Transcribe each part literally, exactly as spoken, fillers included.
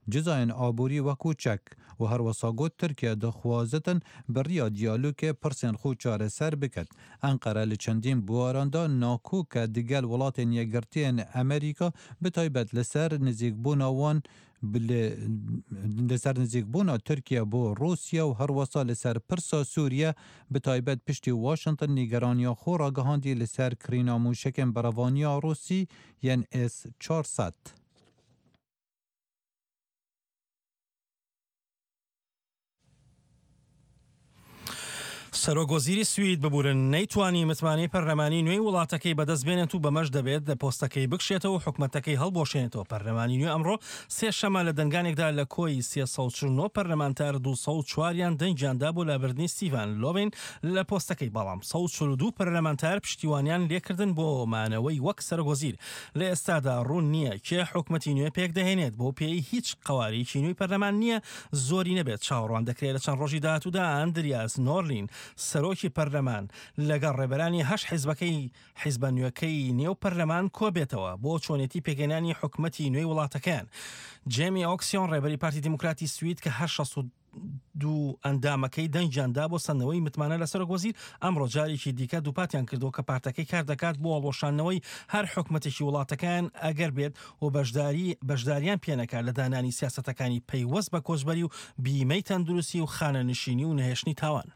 جزاین آبوری و کوچک و هر وساگوت ترکیه دخوازتن بریا دیالوگ پرسن خو چاره سر بکد. انقره لچندین بواراندا ناکو که دیگل ولات یگرتین امریکا بتایبت لسر نزیک بوناوان لسر نزیک بونا ترکیه بو روسیا و هر وسا لسر پرسا سوریه بتایبت پشتی واشنطن نیگرانیا خو را گهاندی لسر کرینا موشکن براوانیا روسی ین اس چهارصد. سەرۆکوەزیری سوید ببورن نەیتوانی متمانەی پەرلەمانی نوێی وڵاتەکەی بەدەست بێنێت و بەمەش دەبێت لە پۆستەکەی بکشێتەوە و حکومەتەکەی هەڵبۆشێنێتەوە. پەرلەمانی نوێ ئەمڕۆ سێ شەمە لە دەنگانێکدا لە کۆی سێسەد و چل و نۆ پەرلەمانتار دووسەد و چواریان دەنگیاندا بۆ لابردنی ستیڤان لۆڤین لە پۆستەکەی، بەڵام سەد و چل و دوو پەرلەمانتار پشتیوانیان لێکردن بۆ مانەوەی وەک سەرۆکوەزیر. لە ئێستادا ڕوون نییە کێ حکومەتی نوێ پێک دەهێنێت، بۆ پێی هیچ قەوارێکی نوێی پەرلەمان نییە زۆری نەبێت. چاوەڕوان دەکرێت لە چەند ڕۆژی داهاتوودا ئەندریاس نۆرلین سەرۆکی پەرلەمان لەگەڵ ڕێبەرانی هەش حیزبەکەی حیزبە نوێەکەی نێو پەرلەمان کۆبێتەوە بۆ چۆنێتی پێگەێنانی حکومەتی نوێی وڵاتەکان. جێمی ئۆکسیۆن ڕێبەری پارتی دیموکراتی سوید کە هەر شەست و دوو ئەندامەکەی دەنگیاندا بۆ سندنەوەی متمانە لە سەرۆکوەزیر، ئەمڕۆ جارێکی دیکە دووپاتیان کردو کە پارتەکەی کار دەکات بۆ هەڵوەشاندنەوەی هەر حکومەتێکی وڵاتەکان ئەگەر بێت و بەشداری بەشداریان پێنەکات لە دانانی سیاسەتەکانی پەیوەست بە کۆچبەری و بیمەی تەندروستی و خانەنشینی و نەهێشتنی تاوان.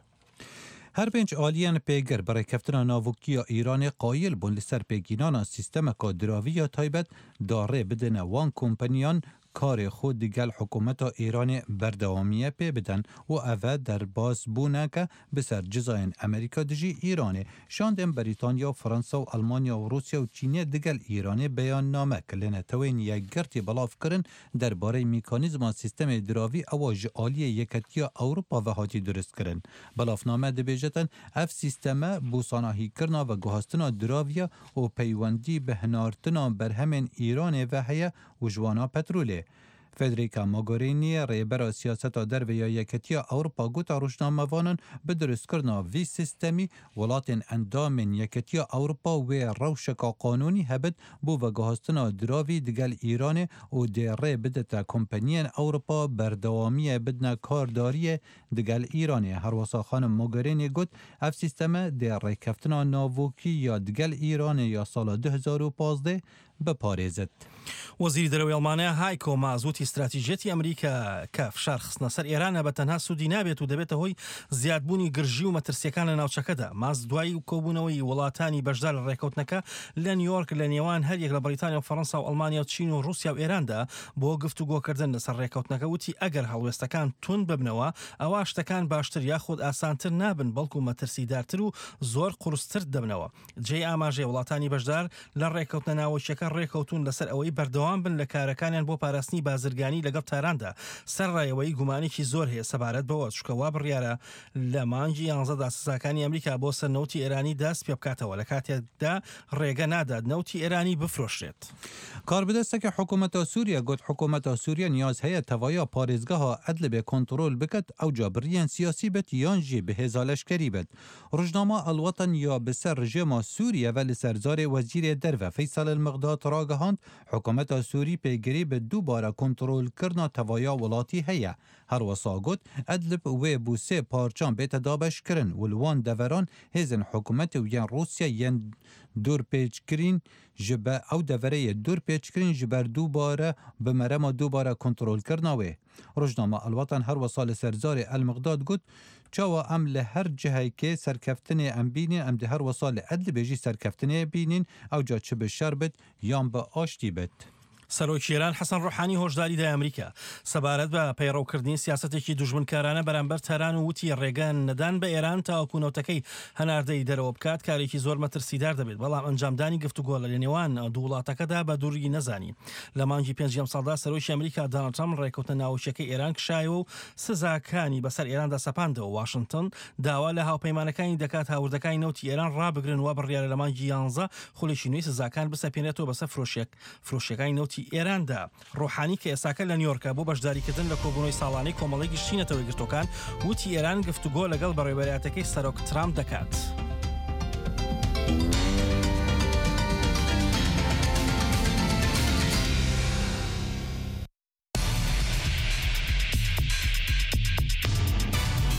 هر پنج آلیان پیگر برای کفتن ناوکی ایران قایل بون لسر پیگینان سیستم کادراوی یا تایبت داره بدن وان کمپانیان کار خود دیگل حکومت ایران بردوامیه پی بدن و اوه در باز بونه که بسر جزاین امریکا دجی ایرانه شاندن بریتانیا و فرانسا و المانیا و روسیا و چینی دیگل ایرانه بیان نامه کلنه توین یک گرتی بلاف کرن در باره میکانیزم سیستم دراوی اواج آلی یکتیا اوروپا و هاتی درست کرن. بلاف نامه دبیجتن اف سیستم بوساناهی کرنا و گوهستنا دراویا و پیوندی به هنارتنا برهمن ایران و هیا و جوانا پتروله. فدریکا موگورینی ریبر سیاست در و یا یکتیا اروپا گوتا روشنامه وانن به درست کرنا وی سیستمی ولاتن اندام یکتیا اروپا و روشکا قانونی هبد بو و گهستنا دراوی دگل ایران و دیره بدتا کمپانیان اروپا بردوامی بدنا کارداری دگل ایرانی. هر واسا خانم موگورینی گوت اف سیستم دیره کفتنا ناووکی یا دگل ایران یا سال دو هزار و پانزده بپارێزێت. وەزیری دەرەوەی ئەڵمانیا هایکۆ ماس وتی استراتیژێتی ئەمریکا کە فشار خستنە سەر ئێرانە بە تەنها سوودی نابێت و دەبێتە هۆی زیادبوونی گرژی و مەترسیەکان لە ناوچەکەدا. ماس دوای کۆبوونەوەی وڵاتانی بەشدار لە ڕێکەوتنەکە لە نیویۆرک لە نێوان هەریەک لە بەریتانیا و فەڕەنسا و ئەڵمانیا و چین و رووسیا و ئێراندا بۆ گفتوگۆکردن لەسەر ڕێکەوتنەکە وتی ئەگەر هەڵوێستەکان تون ببنەوە ئەوە شتەکان باشتر یاخود ئاسانتر نابن بەڵکو مەترسیدارتر و زۆر قورستر دەبنەوە. جێی ئاماژەی وڵاتانی بەشدار لە ڕێکەوتنە ناوچەکە ڕێکەوتون لەسەر ئەوەی بەردەوام بن لە کارەکانیان بۆ پاراستنی بازرگانی لەگەڵ تاراندا. سەرڕایەوەی گومانێکی زۆر هەیە سەبارەت بەوە چکەوا بڕیارە لە مانگی یانزەدا سزاکانی ئەمریکا بۆ سەر نەوتی ئێرانی دەست پێ بکاتەوە لە کاتێکدا ڕێگە نادات نەوتی ئێرانی بفرۆشرێت. کاربدەستەکە حکوومەتە سووریا گوت حکوومەتە سووریا نیاز هەیە تەوایا پارێزگەها ئەدل بێ کۆنتڕۆل بکات ئەو جابریان سیاسی بێت یان جێ بەهێزا لەشکەری بێت. ڕۆژنامە ئەڵوەتەن یا بەسەر ڕژێما سووریا و لەسەر زارێ وەزیرێ دەرڤە فەیسەڵ المەغداد ڕاگەهاند حکوومەتە سووری پێگیری بە دووبارە کۆنتڕۆلکردنا تەوایا وڵاتی هەیە. هەروەسا گوت ئەدلب وێ بوو سێ پارچان بێتە دابەشکردن ولوان دەڤەران هێزن حکوومەت و یان رووسیا یان دوورپێچکرین ji be ew devereyê dûrpêçkirin ji ber dûbare bi merema dûbare kontrolkirina wê. Rojnama Elwatan her wesa li ser zarê Elmiqdad got çawa em li her cihekê serkeftinê em bînin em di her wesa li Edlibê jî serkeftinê bînin ew ca çi bi şer bit yan bi aştî bit. سەرۆکی ئێران حەسەن ڕوحانی هۆشداری دای ئەمریکا سەبارەت بە پەیڕەوکردنی سیاسەتێکی دوژمنکارانە بەرامبەر تەران و وتی ڕێگە نەدان بە ئێران تا حکوومەتەکەی هەناردەی دەرەوە بکات کارێکی زۆر مەترسیدار دەبێت بەڵام ئەنجامدانی گفتوگۆ لە نێوان دوو وڵاتەکەدا بە دووری نەزانی. لە مانگی پێنجەم ساڵدا سەرۆکی ئەمریکا دۆناڵد ترامپ ڕێکەوتنە ناوچەکەی ئێران کشایەوە و سزاکانی بەسەر ئێراندا سەپاندەوە. واشنگتن داوا لە هاوپەیمانەکانی دەکات هاوردەکانی نەوتی ئێران ڕابگرن و بڕیارە لە مانگی یانزە خولێکی نوێی سزاکان بسەپێنێتەوە بەسەر فرۆشێک فرۆشیەکانی نەوتی ئێراندا. ڕۆحانی کە ئێساکە لە نیویۆرکە بۆ بەشداریکردن لە کۆبوونەوەی ساڵانەی کۆمەڵی گشتینەتەوەی گرتوەکان وتی ئێران گفتوگۆ لەگەڵ بەڕێوەبەرایەتەکەی سەرۆک ترامپ دەکات.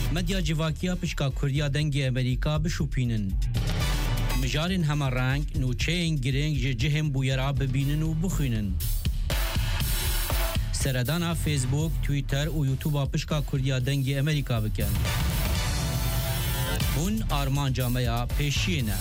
مدیا جواکیا پشکا کردیا دنگی امریکا بشوپینن مجارن همه رنگ نوچهین گرنگ جهم بویرا ببینن و بخوینن سردانا فیسبوک، تویتر و یوتیوب پشکا کردیا دنگی امریکا بکن هون آرمان جامعه پیشینه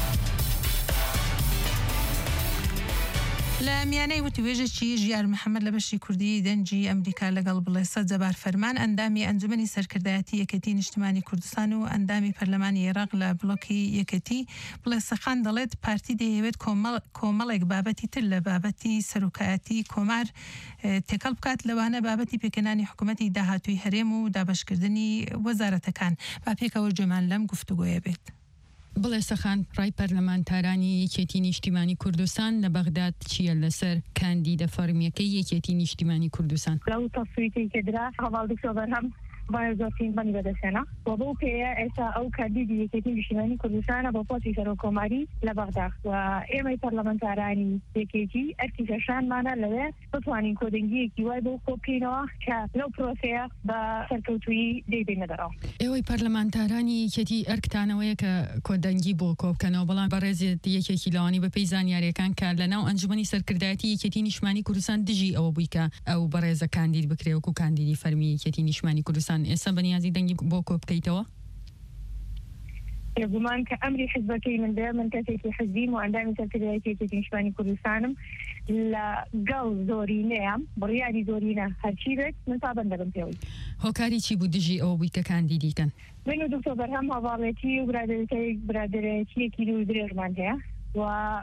لە میانەی وتوێژێکی ژیار محەممەد لە بەشی کوردی دەنجی ئەمریکا لەگەڵ بڵێسە جەبار فەرمان ئەندامی ئەنجومەنی سەرکردایەتی یەکەتی نیشتمانی کوردستان و ئەندامی پەرلەمانی عێراق لە بڵۆکی یەکەتی بڵێسەخان دەڵێت پارتی دەیەوێت کۆمەڵێک بابەتی تر لە بابەتی سەرۆکایەتی کۆمار تێکەڵ بکات لەوانە بابەتی پێکەنانی حکوومەتی داهاتووی هەرێم و دابەشکردنی وەزارەتەکان با پێکەوە جێمان لەم گفتوگۆیە بێت. بڵێسەخان ڕای پەرلەمانتارانی یەکێتی نیشتیمانی کوردستان لە بەغداد چییە لەسەر کاندیدە فەرمیەکەی یەکێتی نیشتیمانی کوردستان؟ لەو تەفویتی کە درا هەواڵدوکتۆ بەرهەم باید زۆرترین بەنی بەدەستێنە و بۆ پێەیە ئێستا ئەو کاندیدی یەکێتی نیشتیمانی کوردستانە بۆ پۆستی سەرۆکۆماری لە بەغداد و ئێمەی پەرلەمانتارانی یەکێتی ئەرکی کێشانمانە لەوێ بتوانین کۆدەنگیەکی وای بۆ کۆ بکەینەوە کە لەو پرۆسەیە بە سەرکەوتووی دەیبێنە دەرەوە. ئێوەی پەرلەمانتارانی یەکێتی ئەرکتانەوەیە کە کۆدەنگی بۆ کۆبکەنەوە بەڵام بەڕێزێت یەکێکی لەوانی بە پێی زانیاریەکان کە لەناو ئەنجومەنی سەرکردایەتی یەکێتی نیشتیمانی کوردستان دژی ئەوە بووی کە ئەو بەڕێزە کاندید بکرێ وەکو کاندیدی فەرمی یەکێتی نیشتیمانی کوردستان ئێستا بەنیازی دەنگی بۆ کۆ بکەیتەوە؟ گومان کە ئەمری حزبەکەی من دێ من کەسێکی حزبیم و ئەندامی سەرکردایەتی یەکێتی نیشتیمانی کوردستانم لەگەڵ زۆرینەیە بڕیاری زۆرینە هەرچی بێت من پابەند دەبم پێوەی. هۆکاری چی بوو دژی ئەوە بووی کە کاندیدیکەن؟ من و دکتۆر بەرهەم هەواڵێتی و برادەرێتیەکی دوو درێژمان هەیە و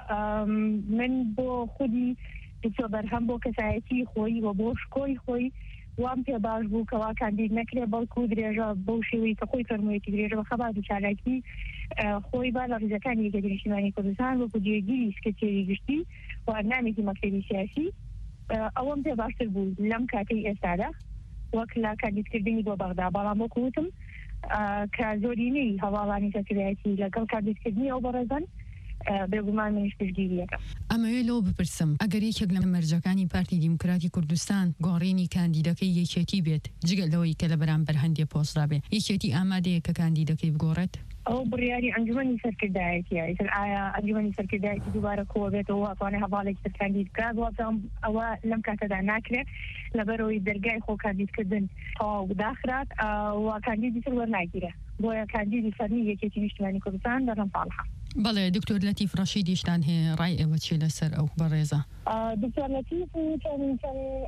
من بۆ خودی دکتۆر بەرهەم بۆ کەسایەتی خۆی و بۆ شکۆی خۆی وام پێ باش بوو کەوا کاندید نەکرێ بەڵکو درێژە بەو شێوەی کە خۆی فەرموویەتی درێژە بە خەبات و چالاکی خۆی با لە ڕیزەکانی یەکێتی نیشتیمانی کوردستان وەکو جێگیری سکرتێری گشتی و ئەندامێکی مەکتەبی سیاسی ئەوەم پێ باشتر بوو لەم کاتەی ئێستادا وەک لە کاندیدکردنی بۆ بەغدا بەڵام وەکو وتم کە زۆرینەی هەواڵانی سەرکردایەتی لەگەڵ کاندیدکردنی ئەو بەڕێزان بێگومان منیش پشتگیریەکەم. ئەمەوێ لەو بپرسم ئەگەر یەکێک لە مەرجەکانی پارتی دیموکراتی کوردستان گۆڕینی کاندیدەکەی یەکێتی بێت جگەل لەوەی کە لە بەرامبەر هەندێک پۆسترا بێ یەکێتی ئامادەیە کە کاندیدەکەی بگۆڕێت؟ ئەو بڕیاری ئەنجومەنی سەرکردایەتیە ئیتر ئایا ئەنجومەنی سەرکردایەتی دووبارە کۆ بێتەوە واتوانێت هەواڵێکی تر کاندید بکات واتم ئەوە لەم کاتەدا ناکرێت لەبەرەوەی دەرگای خۆ کاندیدکردن تەواو داخرات و کاندیدی تر وەرناگیرە بۆیە کاندیدی فەرمی یەکێتی نیشتیمانی کوردستان دەڕەن پاڵها. بەڵێ دکتۆر لەتیف ڕەشیدیشتان هەیە ڕای ئێوە چێ لەسەر ئەو بەڕێزە؟ دکتۆر لەتیف چەند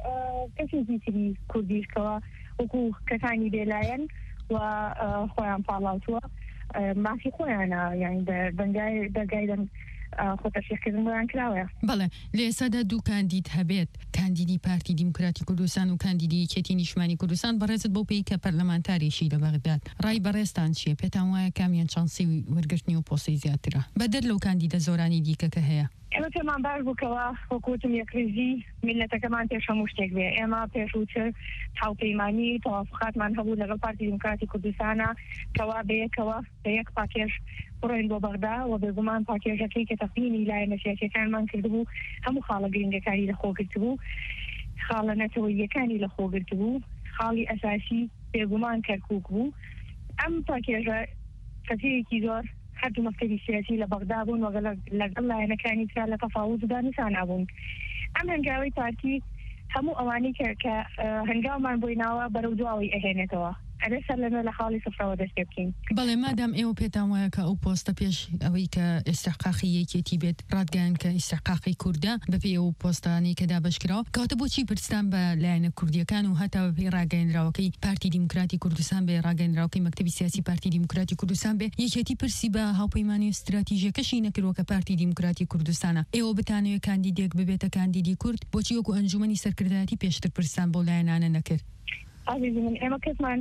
کەسێکی تری کوردیشکەوە وەکو کەسانی بێلایەن و خۆیان پاڵاوتووە مافی خۆیانە یعنی دەرگای خۆتەشیخکردن بۆیان کراوە. بەڵێ لە ئێستادا دوو کاندید هەبێت کاندیدی پارتی دیموکراتی کوردستان و کاندیدی یەکێتی نیشتیمانی کوردستان بەڕێزت بۆ پێی کە پەرلەمانتاریشی لە بەغداد ڕای بەڕێزتان چییە؟ پێتان وایە کامیان چانسی وەرگرتنی و پۆستی زیاترە بەدەر لەو کاندیدە زۆرانی دیکە کە هەیە؟ ئێمە پێمان باش بووکەوە وەکوتم یەکریزی میلەتەکەمان پێش هەموو شتێک بێ ئێمە پێشووتر هاوپەیمانی تەوافقاتمان هەبوو لەگەڵ پارتی دیموکراتی کوردستانە کەوا بەیەکەوە بە یەک پاکێژ بڕۆین بۆ بەغدا و بێگومان پاکێژەکەی کە تەقدیمی لایەنە سیاسیەکانمان کردبوو هەموو خاڵە گرنگەکانی لەخۆگرت بوو خاڵە نەتەوەییەکانی لەخۆگرت بوو خاڵی ئەساسی بێگومان کەرکووک بوو ئەم پاکێژە کەسەیەکی زۆر هەردوو مەکتەبی سیاسی لە بەغدا بوون وەگە لەگەڵ لایەنەکانی ترا لە تەفاوتدا نیسان بوون. ئەم هەنگاوی پارتی هەموو ئەوانەی کە هەنگاومان بۆی ناوە بەرەو دواوی ئەهێنێتەوە ئەرێ سەر لەمە لە خاڵی سفرەوە دەست پێ بکەین. بەڵێ مادام ئێوە پێتان وایە کە ئەو پۆستە پێش ئەوەی کە ئێستحقاقی یەکێتی بێت ڕادگەیان کە ئێستحقاقی کووردە بەپێی ئەو پۆستانی کە دابەشکراوە کاتە بۆچی پرستان بە لایەنە کوردیەکان و هەتا بەپێی ڕاگەیەنراوەکەی پارتی دیموکراتی کوردستان بێ ڕاگەیەنراوەکەی مەکتەبی سیاسی پارتی دیموکراتی کوردستان بێ یەکێتی پرسی بە هاوپەیمانی استراتیژیەکەشی نەکردووە کە پارتی دیموکراتی کوردستانە ئێوە بتانەوەی کاندیدێک ببێتە کاندیدی کورد بۆچی وەکو ئەنجومەنی سەرکردایەتی پێشتر پرسان بۆ لایەنانە نەکرد؟ عزیزی من ئێمە کەسمان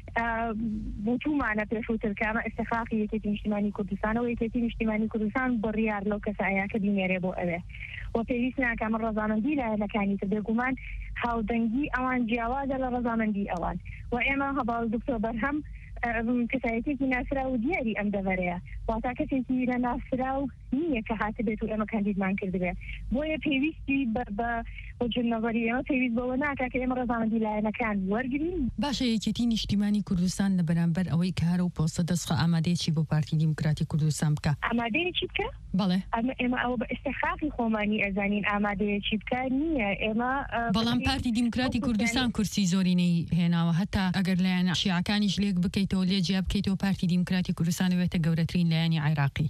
بوتومانە پێشووتر کامە ئێستحقاقی یەکێتی نیشتیمانی کوردستان و یەکێتی نیشتیمانی کوردستان بڕیار لەو کەسایە کە بینێرێ بۆ ئەوێ و پێویست ناکەمە ڕەزامەندی لایەنەکانی تر بێگومان هاودەنگی ئەوان جیاوازە لە ڕەزامەندی ئەوان و ئێمە هەباڵ دکتۆر بەرهەم کەسایەتێکی ناسرا و دیاری ئەم دەڤەرەیە واتا کەسێکی لە ناسرا و نییە کە هاتە بێت و ئێمە کاندیدمان کردبێ بۆیە پێویستی بە وجهنەظری ئێمە پێویست بەوە ناکات کە ئێمە ڕێزامەندی لایەنەکان وەرگرین. باشە یەکێتی نیشتیمانی کوردستان لە بەرامبەر ئەوەی کارە و پۆستە دەستخە ئامادەیەکی بۆ پارتی دیموکراتی کوردستان بکە ئامادەیەکی بکە بەڵێ ئێمە ئەوە بە ئستیخافی خۆمانی ئەزانین ئامادەیەکی بکە نییە ئێمە بەڵام پارتی دیموکراتی کوردستان کورسی زۆرینەی هێناوە هەتا ئەگەر لایەنە شیعەکانیش لێک بکەیتەوە لێ جیا بکەیتەوە پارتی دیموکراتی کوردستان بێتە گەورەترین لایەنی عێراقی.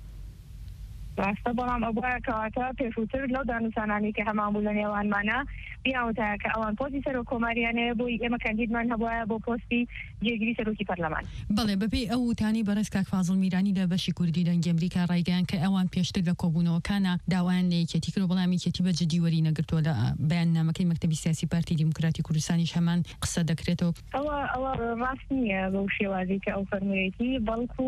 ڕاستە بەڵام ئەوە کەواتە پێشووتر لەو دانووسانانی کە هەمان بوو لە نێوانمانە بیاوتایە کە ئەوان پۆستی سەرۆک کۆماریانەیە بۆی ئێمە کاندیدمان هەبووە بۆ پۆستی جێگیری سەرۆکی پەرلەمان. بەڵێ بەپێی ئەو وتانی بەڕێز کاک فازڵ میرانی لە بەشی کوردی دەنگی ئەمریکا ڕایگەیان کە ئەوان پێشتر لە کۆبوونەوەکانە داوایان لە یەکێتی کرد و بەڵام یەکێتی بە جدی وەری نەگرتووە لە بەیاننامەکەی مەکتەبی سیاسی پارتی دیموکراتی کوردستانیش هەمان قسە دەکرێتەوە. ئەوە ئەوە ڕاست نییە بەو شێوازی کە ئەو فەرموویەتی بەڵکو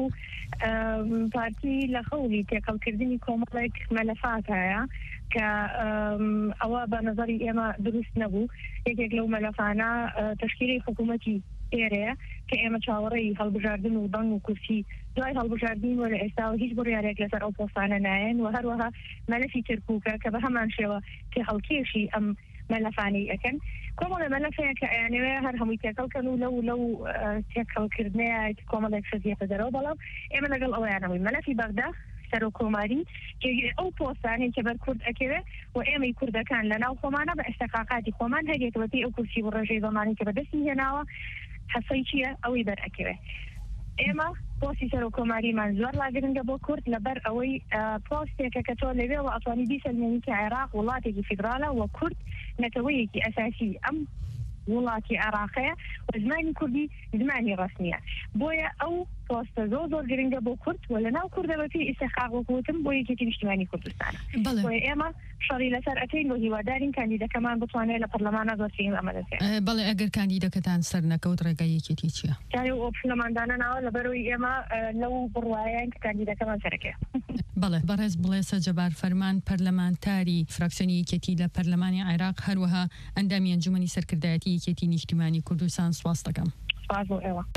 پارتی لە خەوڵی تێکەڵکردنی کۆمەڵێک مەلەفات هەیە کە ئەوە بە نظری ئێمە دروست نەبوو یەکێک لەو مەلەفانە تشکیلی حکوومەتی ئێرەیە کە ئێمە چاوەڕێی هەڵبژاردن و بەنگ و کورسی دوای هەڵبژاردن وە لە ئێستا هیچ بڕیارێک لەسەر ئەو پۆستانە نایەن و هەروەها مەلەفی ترکووکە کە بە هەمان شێوە تێ هەڵکێشی ئەم مەلەفانەی ئەەکەن کۆمەڵە مەلەفەیە کە ئەیانەوێ هەر هەمووی تێکەڵکەن و لەو لەو تێکەڵکردنەیە کۆمەڵێک سەزیەتە دەرەوە بەڵام ئێمە لەگەڵ ئەوەیانەوەی مەلەفی بەغدا سەرۆک کۆماری ئەو پۆستانێک کە بەر کورد ئەکەوێ و ئێمەی کوردەکان لە ناو خۆمانە بە ئێستاقاقاتی خۆمان هەگێتەوە پێی ئەو کورسی بۆ ڕێژەی زەمانی کە بەدەستی هێناوە حەسەی چییە ئەوەی بەر ئەکەوێ ئێمە پۆستی سەرۆک کۆماریمان زۆر لاگرنگە بۆ کورد لەبەر ئەوەی پۆستێکە کە تۆ لەوێەوە ئەتوانی بیسەلمێنی کە عێراق وڵاتێکی فیدراڵە و کورد نەتەوەیەکی ئەساسی ئەم وڵاتی عێراقەیە و زمانی کوردی زمانی ڕسمیە بۆیە ئەو پۆستە زۆر زۆر گرنگە بۆ کورد و لە ناو کوردە بەپی ئیسێخاق وەکوتم بۆ یەکێتی نیشتیمانی کوردستانە بۆیە ئێمە شەڕی لەسەر ئەکەین و هیوادارین کاندیدەکەمان بتوانێت لە پەرلەمانە زۆرترین ئەمە دەستێت. بەڵێ ئەگەر کاندیدەکەتان سەر نەکەوت ڕێگای یەکێتی چییە؟ جارێ ئۆپشنەماندانە ناوە لەبەرەوەی ئێمە لەو بڕوایان کە کاندیدەکەمان سەرەکەیە. بەڵێ بەڕێز بڵێسە جەبار فەرمان پەرلەمانتاری فراکسیۆنی یەکێتی لە پەرلەمانی عێراق هەروەها ئەندامی ئەنجومەنی سەرکردایەتی یەکێتی نیشتیمانی کوردستان سواس دەکەم. سواس بۆ ئێوە.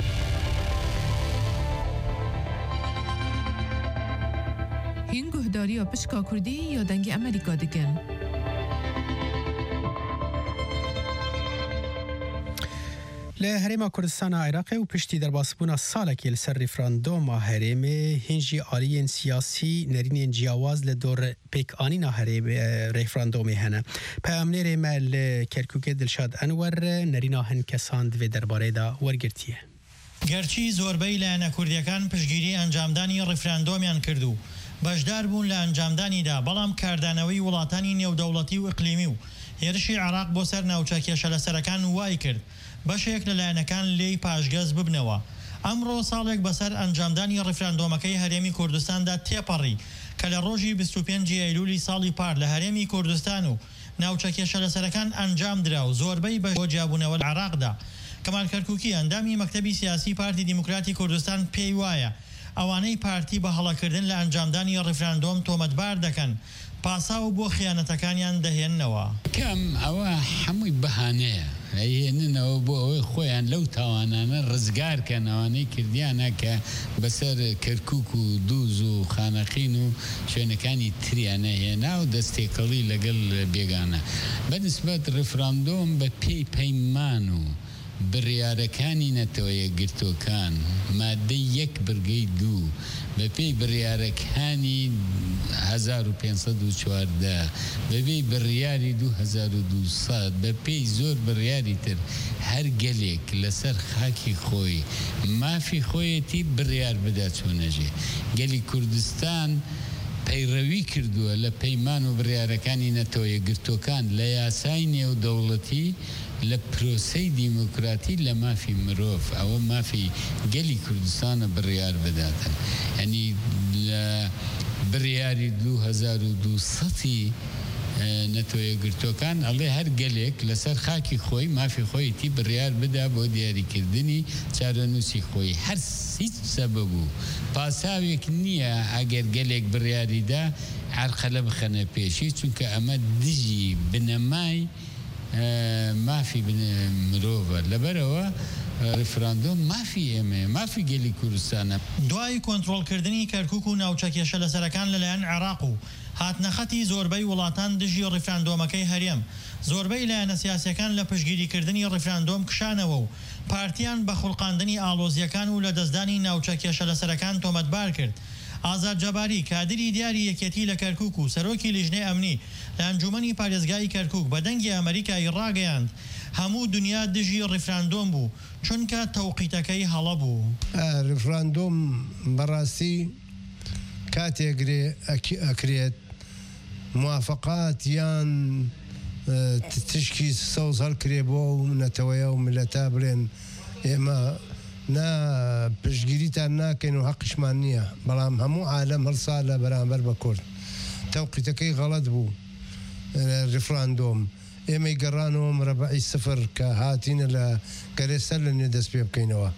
هین گوهداریە پشکا کوردی یا دەنگی ئەمریکا دەکەن. لە هەرێما کوردستانە عێراقی و پشتی دەرباسبوونا ساڵێکی لەسەر ریفراندۆما هەرێمێ هێنجی ئالیên سیاسی نەرینên جیاواز لە دۆر پێکانینا هەرێمێ ریفراندۆمê hene. Peyamnêrê me li Kerkûkê Dilşad Enwer nêrîna hin kesan divê derbarê da wergirtiye. گەرچی زۆربەی لایەنە کوردیەکان پشتگیری ئەنجامدانی ڕیفراندۆمیان کردو بەشدار بوون لە ئەنجامدانیدا بەڵام کاردانەوەی وڵاتانی نێودەوڵەتی و ئیقلیمی و هێرشی عێراق بۆ سەر ناوچە کێشە لەسەرەکان وای کرد بەشێک لە لایەنەکان لێی پاشگەز ببنەوە. ئەمڕۆ ساڵێک بەسەر ئەنجامدانی ڕیفراندۆمەکەی هەرێمی کوردستاندا تێپەڕی کە لە ڕۆژی بیست و پێنجی ئەیلولی ساڵی پار لە هەرێمی کوردستان و ناوچە کێشە لەسەرەکان ئەنجام درا و زۆربەی بە بۆ جیابوونەوە لە عێراقدا. کەمال کەرکووکی ئەندامی مەکتەبی سیاسی پارتی دیموکراتی کوردستان پێی وایە ئەوانەی پارتی بە هەڵەکردن لە ئەنجامدانی ڕیفراندۆم تۆمەتبار دەکەن پاسا و بۆ خیانەتەکانیان دەهێننەوە. کەم ئەوە هەمووی بەهانەیە هێننەوە بۆ ئەوەی خۆیان لەو تاوانانە ڕزگارکەنەوانەی کردیانە کە بەسەر کەرکووک و دووز و خانەقین و شوێنەکانی تریانە هێنا و دەستێکەڵی لەگەڵ بێگانە بەنسبەت ڕیفراندۆم بە پێی پەیمان و بڕیارەکانی نەتەوەیە گرتوەکان مادەی یەک بڕگەی دوو بە پێی بڕیارەکانی هەزار و پێنجسەد و چواردە بەبێ بڕیاری دوو هەزار و دووسەد بە پێی زۆر بڕیاری تر هەر گەلێک لەسەر خاکی خۆی مافی خۆیەتی بڕیار بدا چۆنەژێ. گەلی کوردستان پەیڕەوی کردووە لە پەیمان و بڕیارەکانی نەتەوەیە گرتوەکان لە یاسای نێودەوڵەتی لە پرۆسەی دیموکراتی لە مافی مرۆڤ ئەوە مافی گەلی کوردستانە بڕیار بداتن. یعنی لە بڕیاری دوو هەزار و دووسەدی نەتەوەیە گرتوەکان ئەڵێ هەر گەلێک لەسەر خاکی خۆی مافی خۆیەتی بڕیار بدا بۆ دیاریکردنی چارەنووسی خۆی هەر هیچ سەبەب و پاساوێک نییە ئەگەر گەلێک بڕیاریدا عەرقەلە بخەنە پێشی چونکە ئەمە دژی بنەمای مافی مرۆڤە لەبەرەوە ڕفراندۆم مافی ئێمە مافی گەلی کوردستانە. دوای کۆنتڕۆڵکردنی کەرکووک و ناوچەکێشە لەسەرەکان لەلایەن عێراق و هاتنەخەتی زۆربەی وڵاتان دژی ڕیفراندۆمەکەی هەرێم زۆربەی لایەنە سیاسیەکان لە پشگیریکردنی ڕیفراندۆم کشانەوە و پارتیان بە خوڵقاندنی ئالۆزیەکان و لە دەستدانی ناوچەکێشە لەسەرەکان تۆمەتبار کرد. ئازاد جەباری کادری دیاری یەکێتی لە کەرکووک و سەرۆکی لیژنەی ئەمنی لە ئەنجومەنی پارێزگای کەرکووک بە دەنگی ئەمریکای ڕاگەیاند هەموو دنیا دژی ڕیفراندۆم بوو چونکە تەوقیتەکەی هەڵە بوو. ڕیفراندۆم بەڕاستی کاتێگرێ ئەکرێت موافقات یان تشکی سەوز هەڵکرێ بۆ و نەتەوەیە و ملەتا بڵێن ئێمە نا پشگیریتان ناکەین و حەقیشمان نییە بەڵام هەموو عالەم هەڵسا لە بەرامبەر بە کورد تەوقیتەکەی غەڵەت بوو ڕیفراندۆم ئێمەی گەڕانەوە مرەبعی سفر کە هاتینە لە گەرێسەر لە نوێ دەست پێ بکەینەوە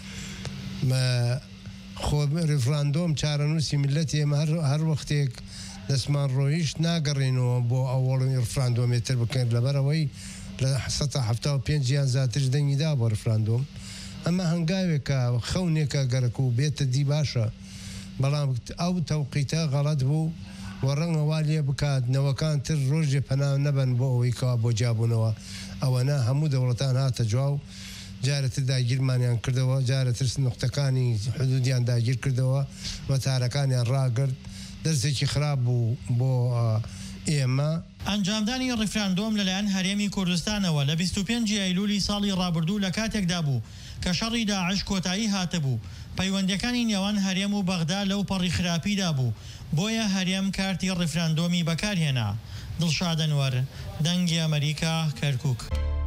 خۆ ڕیفراندۆم چارەنووسی میلەتی ئێمە هەر وەختێک دەستمان ڕۆیشت ناگەڕێنەوە بۆ ئەوڵی ڕیفراندۆمێتر بکەین لەبەرەوەی لە سەد و هەفتە و پێنج یان زیاترش دەنگیدا بۆ ڕیفراندۆم ئەمە هەنگاوێکە خەونێکە گەرەک و بێتە دی باشە بەڵام ئەو تەوقیتە غەڵەت بوو و ڕەنگەوا لێ بکات نەوەکان تر ڕۆژێ پەنا نەبن بۆ ئەوەی کەوا بۆ جابوونەوە ئەوەنە هەموو دەوڵەتان هاتە جواو جارەتر داگیرمانیان کردەوە جارەتر نقطەکانی حدودیان داگیر کردەوە وەتارەکانیان ڕاگرت دەرسێکی خراپ بوو بۆ ئێمە. ئەنجامدانی ڕیفراندۆم لەلایەن هەرێمی کوردستانەوە لە بیست و پێنجی ئەیلولی ساڵی ڕابردوو لە کاتێکدا بوو کە شەڕی داعش کۆتایی هاتەبوو پەیوەندیەکانی نێوان هەرێم و بەغدا لەو پەڕی خراپیدا بوو بۆیە هەرێم کارتی ڕیفراندۆمی بەکارهێنا. دڵشاد ئەنوەر دەنگی ئەمریکا کەرکووک.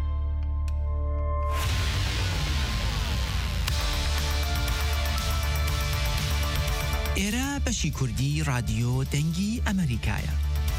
ئێرە بەشی کوردی رادیۆ دەنگی ئەمریکایە.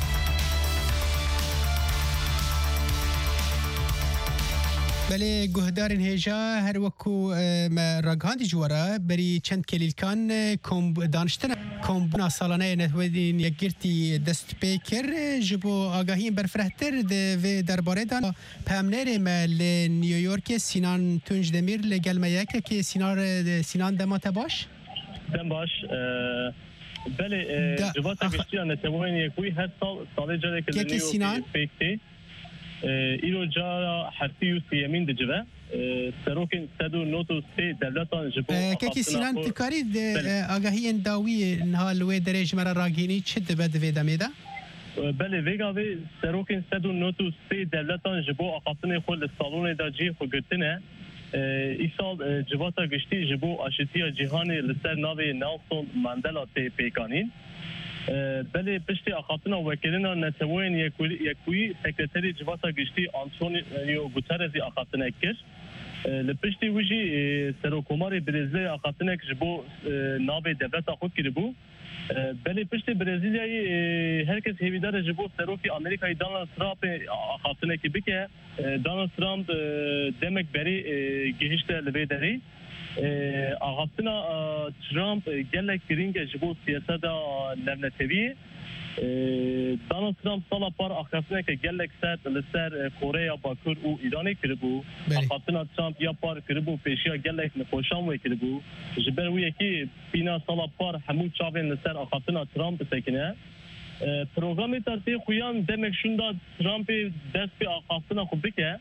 بەێ گوهدارن هێژا هەر وەکو ڕگاندی جووەرە بەری چەند کلیلکان دانیشتنە کۆمبوونا ساڵانەیە نەتوەدین یەکگرتی دەست پێ کرد ji بۆ ئاگاهین بەرفرەتر vê derbarêda pemnêrê me li Newyorkê Sinan Tunçdemir li gel me yekekê Sinan dema te baş? Dem baş belê civata giştiya netewên yekûî her sal salê carekê li Newyorkê îro cara hertî û siyemîn dicive serokên sed û not û sê devletan ji bo Kekî Sinan tu karî agahiyên dawî niha li wê derê ji me re ragihînî çi dibe di vê demê de? Belê vêgavê serokên sed û not û sê devletan ji bo aqatinê xwe li salonê da cihê xwe girtine îsal civata giştî ji bo aşîtiya cîhanê li ser navê Nelson Mandela tê pêkanîn. Belê piştî axatina wekilîna netewên yekûî sekreterê civata giştî Antonio Guterresî axatinek kir. Li piştî wî jî Serokkomarê Brezîlyayê axatinek ji bo navê devleta xwe kiribû. Belê piştî Brezilyayê herkes hêvîdar e ji bo serokê Amerîkayê Donald Trumpê axatinekî bike. Donald Trump demek berî gihişte li vê derê. Axatina Trump gelek giring e ji bo siyaseta levneteviyê. Donald Trump sala par axatineke gelek sert li ser Koreya Bakur û Îranê kiribû. Axatina Trump ya par kiribû pêşiya gelek nixweşan wê kiribû. Ji ber wî yekî pîna sala par hemû çavên li ser axatina Trump bisekine. Programê tartê xuyan demek şunda Trumpê dest pê axatina xwe bike.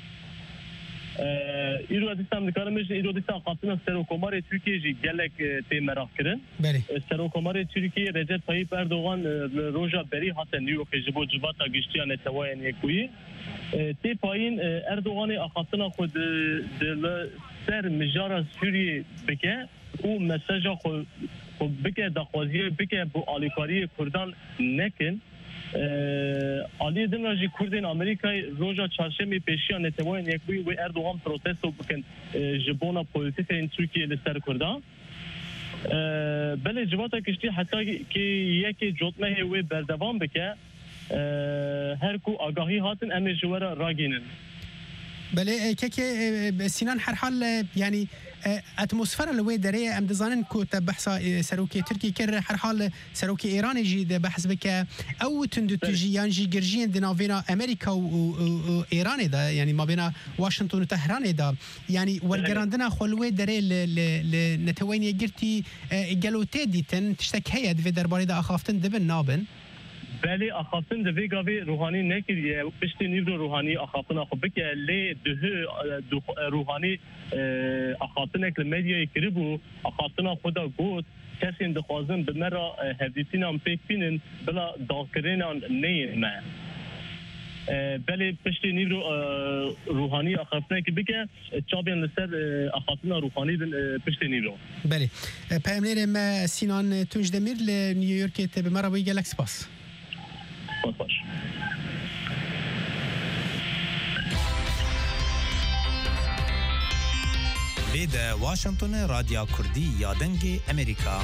îro dîstem dikarim bijî îro dîsa axatina Serokkomarê Tirkiyê jî gelek tê merak kirin. Serokkomarê Tirkiyê Recep Tayyip Erdogan li roja berî hate New Yorkê ji bo civata giştiya netewayên yekûî. Tê payîn Erdoganê axatina xwe li ser mijara Sûriyê bike û meseja xwe bike daxwaziye bike bu alîkariyê Kurdan nekin. Aliyê din jî Kurdên Amerîkayê roja çarşemê pêşiya netewayên yekûî wê Erdogan protesto bikin ji bona polîtîkeyên Tirkiyê li ser Kurdan. Belê civata giştî heta kê yekê cotmehê wê berdevam bike her ku agahî hatin em ê ji we re ragînin. بله که سینان هر حال يعني اتموسفر لوي دريه ام دزانن كو تبحث سروكي تركي كر هر حال سروكي ايران جي بحث بك او تندو تجي يانجي جرجين دينافينا امريكا وايران دا يعني ما بين واشنطن وطهران دا يعني والجراندنا خلوي دري لنتويني جرتي جالوتي ديتن تشتك هي في درباري دا اخافتن دبن نابن بله اخافتن دوی گاوی روحانی نکردی پشت نیرو روحانی اخافتن اخو بک لی ده روحانی اخافتن کل مدیا کریبو اخافتن خدا گوت کسی اندخوازن به مرا هفدیتین هم پیک بینن بلا داکرین هم نیم ما بله پشت نیرو روحانی اخافتن که بک چابین لسر اخافتن روحانی پشت نیرو بله پیامنر سینان تونجدمیر لنیویورک تب مرا بی گلکس باس باش بيدا واشنطن راديو كردي يا دنجي أمريكا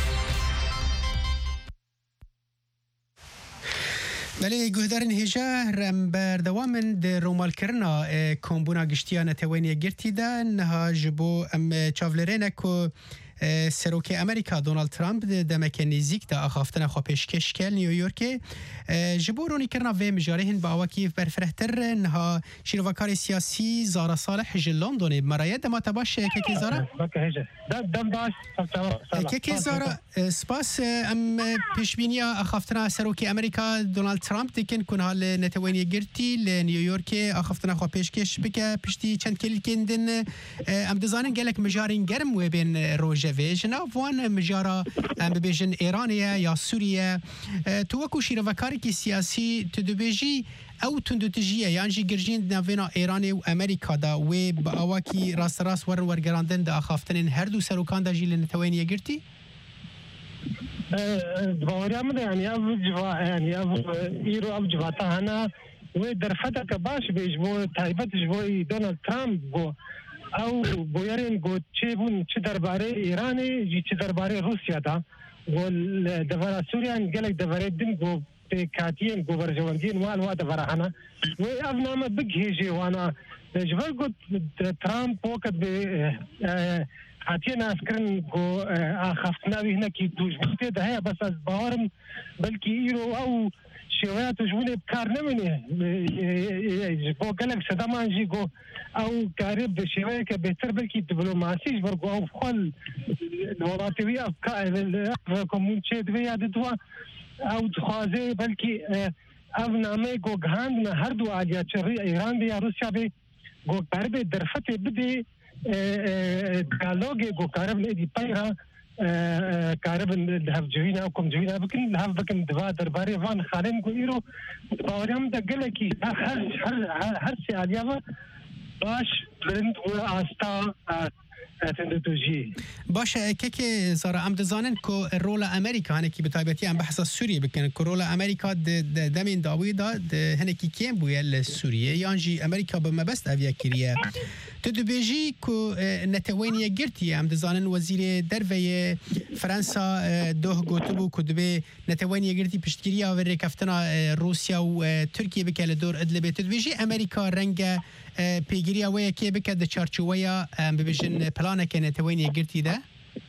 بله گهدارن هجا رم بردوامن در رومال کرنا کمبونا گشتیانه توینی گرتی ده نها جبو ام چاولرینه که سروک امریکا دونالد ترامپ دمک نزیک دا اخافتن خو پیشکش کل نیویورک جبورونی کرنا و مجارهن با وکی برفرهتر نها شیروکار سیاسی زارا صالح ج لندن مرایت دما تباش کی زارا دم باش کی زارا سپاس ام پیشبینیا اخافتن سروک امریکا دونالد ترامپ دکن کن حال نتوینی گرتی ل نیویورک اخافتن خو پیشکش بک پشتی چند کلی کندن ام دزانن گلک مجارین گرم و بین روج جنا وان مجارا ام ببیجن ایرانیه یا سوریه تو وکو شیروکاری کی سیاسی تدبیجی او تندوتجیه یعنی جی گرجین نوینا ایرانی و امریکا دا و با اواکی راست راست ورن ورگراندن دا خافتنین هر دو سروکان دا جیل نتوینیه گرتی؟ باوریم ده یعنی او جوا یعنی او ایرو او جواتا هنا و در فتح باش بیش بو تایبت جوی دونالد ترامپ بو او بویرین گو چه بون چه درباره ایرانی جی چه درباره روسیا دا و دفره سوریان گلک دفره دن گو پیکاتین گو برجواندین وال وا دفره هنا و او نامه بگهیجی وانا جبر گو ترامپ وقت به هاتین اسکرن گو آخفتناوی هنا کی توش بخته ده هیا بس از باورم بلکی ایرو او شويات جوني بكار نمني بو قالك سدامان جيجو او قارب بشويه كبهتر بلكي دبلوماسي برغو او خل الولاتويه افكار كومونتشي دويه دوا او تخازي بلكي او نامي جو غاند هر دو اجا چري ايران دي روسيا بي جو قارب درفته بدي ديالوج جو قارب دي بايرا كاربن الهف جوينا وكم جوينا بكن الهف بكن دبا درباري فان خالين كويرو باوريام دقلكي هر هر هر سياليا باش برند واستا تندوجي باش كيكي زار ام دزانن كو رول امريكا هنكي بتايبتي ام بحث سوريا بكن كرول امريكا دمين داويدا هنكي كيم بويا سوريا يانجي امريكا بما بس افيا كيريا تدبيجي كو نتوينيا جرتي ام دزانن وزير درفي فرنسا دوه غوتبو كدبي نتوينيا جرتي بشتكيريا وركفتنا روسيا وتركيا بكال دور ادلبي تدبيجي امريكا رنگا پیگیری ویا که بکد چارچوبیا ببیشن پلانه که نتوینی گرتی ده؟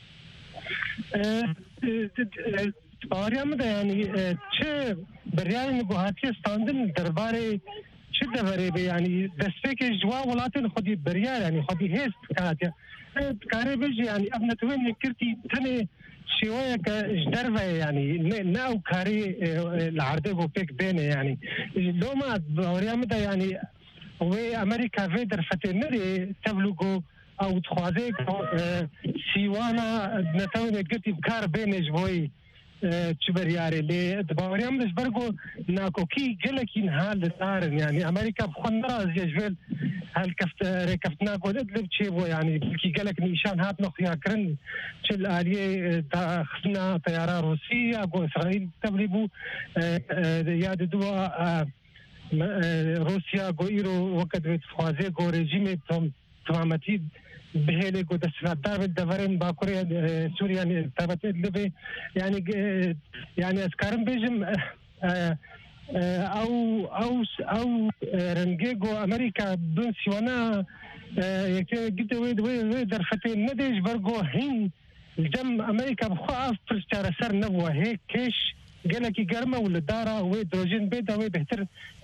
آریام ده یعنی چه بریای نگوهاتی استاندن درباره چه دوره به یعنی دسته که جوا ولاتن خودی بریای یعنی خودی هست کاراتیا کاری بجی یعنی اب نتوینی گرتی تنه شوية كجدرفة يعني ناو كاري العرض جو بيك بينه يعني لو ما أوريام ده يعني وامريكا في درفتنري تبلغو او تخوازي سيوانا نتاوي قلتي بكار بينج بوي تشبرياري لي دباوريام دشبرغو ناكوكي قلكي نهال دارن يعني امريكا بخنرا زيجبل هل كفت ركفتنا قول ادلب تشيبو يعني بلكي قلك نيشان هات نخيا كرن تشل آلية خفنا طيارة روسية قو اسرائيل تبليبو ياد دوا روسيا گو ایرو وقت به خوازه گو رژیم تمامتی بهله گو دستوردار دورن باکوری سوریا تبت لبه یعنی یعنی از کارم بیشم او او او رنجيجو امريكا دون سوانا قلت ويد ويد درفتين نديش برجو هين الجم امريكا بخاف برستار سر نبوه هيك كيش قالك يقرمه ولا دارا ويدروجين بيدا ويبهتر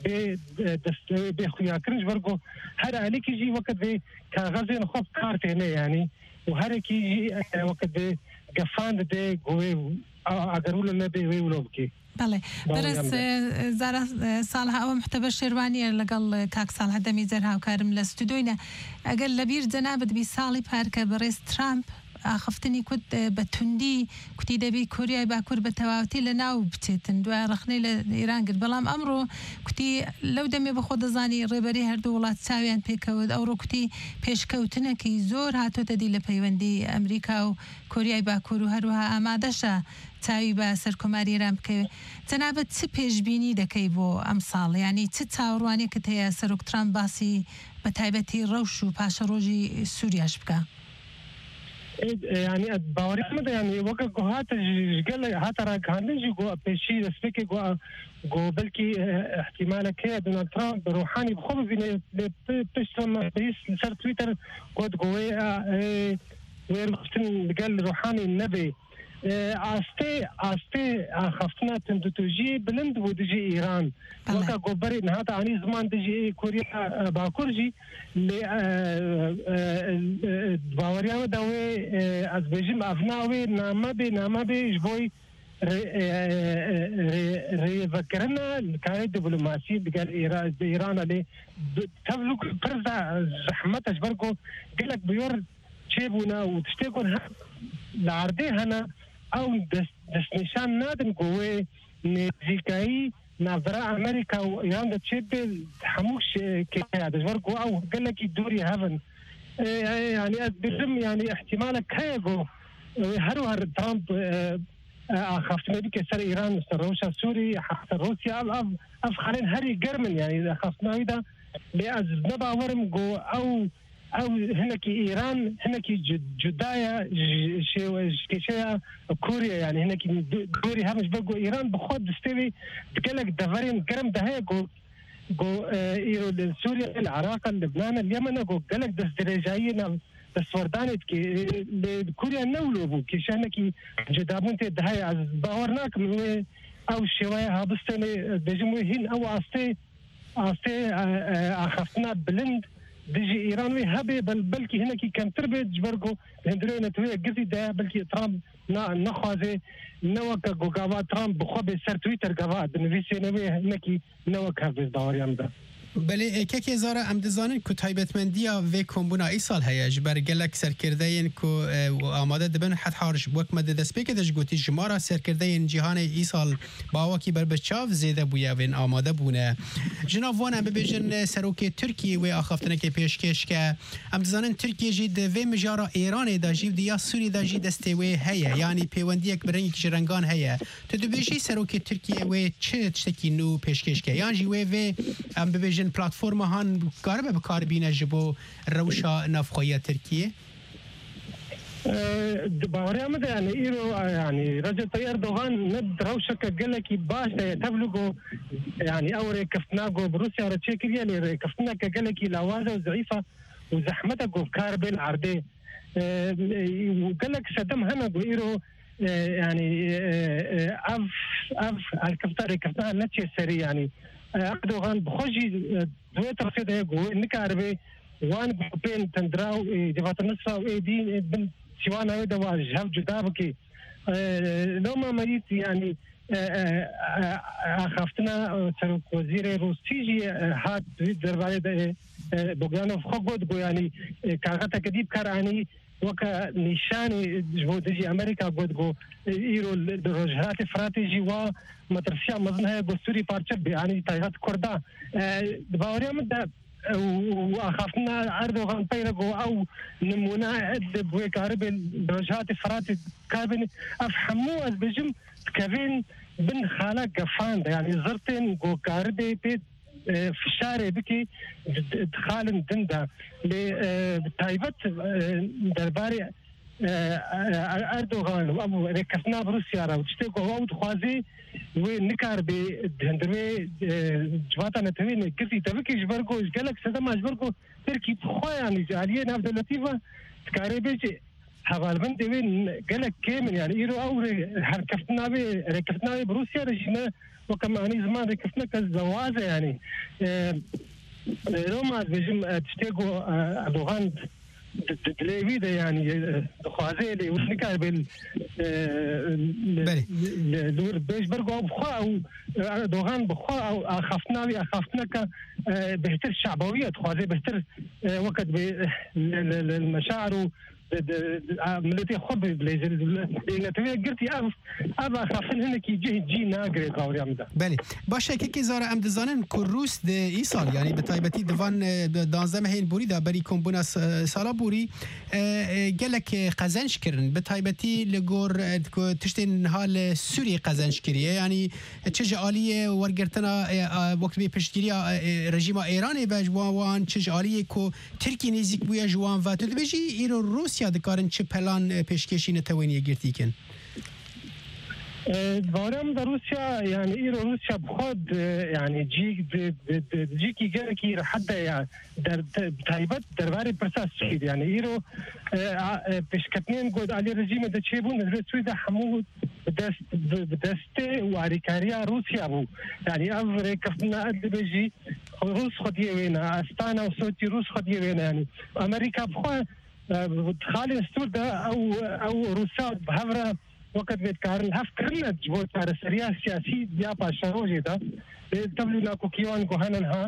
بخويا كرنج برجو هذا عليك يجي وقت بي كغزين خب كارت هنا يعني وهرك يجي وقت بي قفاند دي قوي اقروا لنا بي ويولوبكي بله برس زارا صالح او محتوى شيرواني لقل كاك صالح دمي زرها وكارم لاستوديونا اقل لبير جنابت بي صالي بارك بريس ترامب اخفتني كنت بتندي كنت دبي كوريا باكور بتواوتي لنا وبتتن دو رخني لايران قد بلام امره كنت لو دمي بخود زاني ريبري هردو ولات ساويان بيكود او كنت پیش كوتنه كي زور هاتو تدي لپيوندي امريكا وكوريا باكور هروها امادشه تاوی با سرکوماری ایران بکەوێ جەنابەت چ پێشبینی دەکەی بۆ ئەمساڵ یعنی چ چاوەڕوانێکت هەیە سەرۆک ترامپ باسی بە تایبەتی ڕەوش و پاشە ڕۆژی سووریاش بکە يعني باوري مده يعني وقت هات قال هات راكاندي جو بشي سبيك جو جو بلكي احتمال كي دونالد ترامب روحاني بخوف بين بيشتم رئيس صار تويتر قد جوي ويرختن قال روحاني النبي عاستي عاستي خفتنا تندوتوجي بلند ودجي ايران وكا غوبري نهاتا اني زمان دجي كوريا باكورجي اللي باوريا داوي از بيجم افناوي ناما بي ناما بي جبوي ري فكرنا الكاي دبلوماسي قال ايران ايران اللي تبلغ برزا زحمه برغو قال لك بيور تشيبونا وتشتكون العرضي هنا او دس نشان نادن قوي نزيكاي نظرة امريكا وايران دا تشيب حموش كيا دجوركو او قال لك الدوري هافن يعني بيرم يعني احتمالك كايغو هرو هر ترامب خافت بك سر ايران سر روسيا سوري حتى روسيا اف اف خلين هري جرمن يعني خاصنا هيدا لاز نبا ورم جو او او هناك ايران هناك جدايه شيء كوريا يعني هناك دوري همش بقوا ايران بخود استوي بقلك دفرين قرم ده جو جو ايرو سوريا العراق لبنان اليمن جو قلك دس درجاينا بس وردانت كي كوريا نولو بو كي شانك جدابون تي ده از باورناك او شويه هابستني بجموهين او استي استي اخفنا بلند ديجي ايرانوي هبي بل بلكي هنا كي كان تربيت جبركو هندرينا توي قصي ده بلكي ترامب نا نخوازي نوك غوغاوا ترامب بخوب سر تويتر غوا بنفيسي نوي هنا كي نوك هبي داوريام ده بله که زاره ام دزانن کو تایبەتمەندیە وێ کۆمبوونا ئیساڵ هەیە ji ber gelek serkirdeyên ku amade dibin het harj wek me de destpêkê de ji gotî ji mara serkirdeyên cîhanê îsal bawakî berbiçav zêde bûye wên amade bûne ji nav wan em bibêjin serokê Tirkiyê wê axaftinekê pêşkêş ke em dizanin Tirkiye jî di vê mijara Îranê de jî diya Sûrî de jî destê wê heye yanî pêwendiyek bi rengekî ji rengan heye tu dibêjî serokê Tirkiye wê çi tiştekî nû pêşkêş ke yan jî wê vê em bibêjin پلتفرما هان قربه بکار بینه جبو روشا نفخویه ترکیه باوري امد يعني ايرو يعني رجل طيار دوغان ند روشا كقلكي باش تبلغو يعني اوري كفتناغو بروسيا ورتشيكيا اللي كفتنا كقلكي لاوازه وضعيفه وزحمتها بكار بين عرضين وقال لك صدام هنا ايرو يعني اف اف الكفتاري كفتنا نتشي سري يعني أردوغان بخوجي دوية ترفيد هيقو إنك عربي وان بين تندراو جفات النصرة وإيدين بن سوانا ويدا واجهاو جدابكي لو ما مريت يعني خافتنا سروك وزير روسيجي هات دربالي بوغيانوف خوغود يعني كاغتا كديب كاراني وكا نشاني جو دجي امريكا قد ايرو الوجهات فراتيجي و مترسيا مزنها قصوري بارتشب يعني تايغات كردا باوريا مدى واخافنا اردوغان بيرغو او نمونا بوي كارب الوجهات فراتي كابن افهمو از بجم كابين بن خالا قفان يعني زرتين جو كاردي بيت في الشارع بكي دخال دندا لتايبت درباري اردوغان و ابو رکسنا بروسیا را وشته کو او خوازي و نکار به هندوی جواتا نتوین کسی تبکی جبرگو جلک صدام جبرگو ترکی خوانی جالیه نفس دولتیفا تکاری بیچ حوالبند دوین جلک کامل يعني ایرو او حرکتنا به رکفتنا بروسیا رجینا وكمان زمان ركفتنا كزوازه يعني روما بيجم تشتيقوا اردوغان تلفيده يعني خوازي اللي ونكا بال دور بيش برقوا بخوا او اردوغان بخوا او اخافنا بي اخافتنا ك بهتر الشعبويه خوازي بهتر وقت المشاعر ملتي خب لأن تبي قلتي أب أبا خافن هنا كي جه جي ناقري قاوري عمدا. بله باشه که که زاره ام دزانن کروس د ای سال یعنی به تایبتی دوان دانزده هین بوری دا بری کمبونا سالا بوری گلک قزنش کردن به تایبتی لگور تشتین حال سوری قزنش کریه یعنی چه عالیه ورگرتنا وقت به پشتگیری رژیم ایران به جوان چه عالیه کو ترکی نزدیک بویا جوان و تو بجی ایرو روسیا دکارن چه پلان پیشکشی نتوانی گرتی کن بارم در روسیا يعني إيرو روسيا بخود يعني جي جيكي جاكي حتى يعني در تايبت درباري برساس سعيد يعني إيرو بشكتنين قد على رجيم دا تشيبون السويدة حمود بدست بدست واريكاريا روسيا بو يعني أفري كفتنا قد بيجي روس خديه وينا أستانا وصوتي روس خديه وينا يعني أمريكا بخود خالي السودة أو أو روسيا بهفرة وقت بيتكارن هفكرنا جبوت على سريع سياسي ديا باشاروجي دا تبلو لاكو كيوان كوهاننها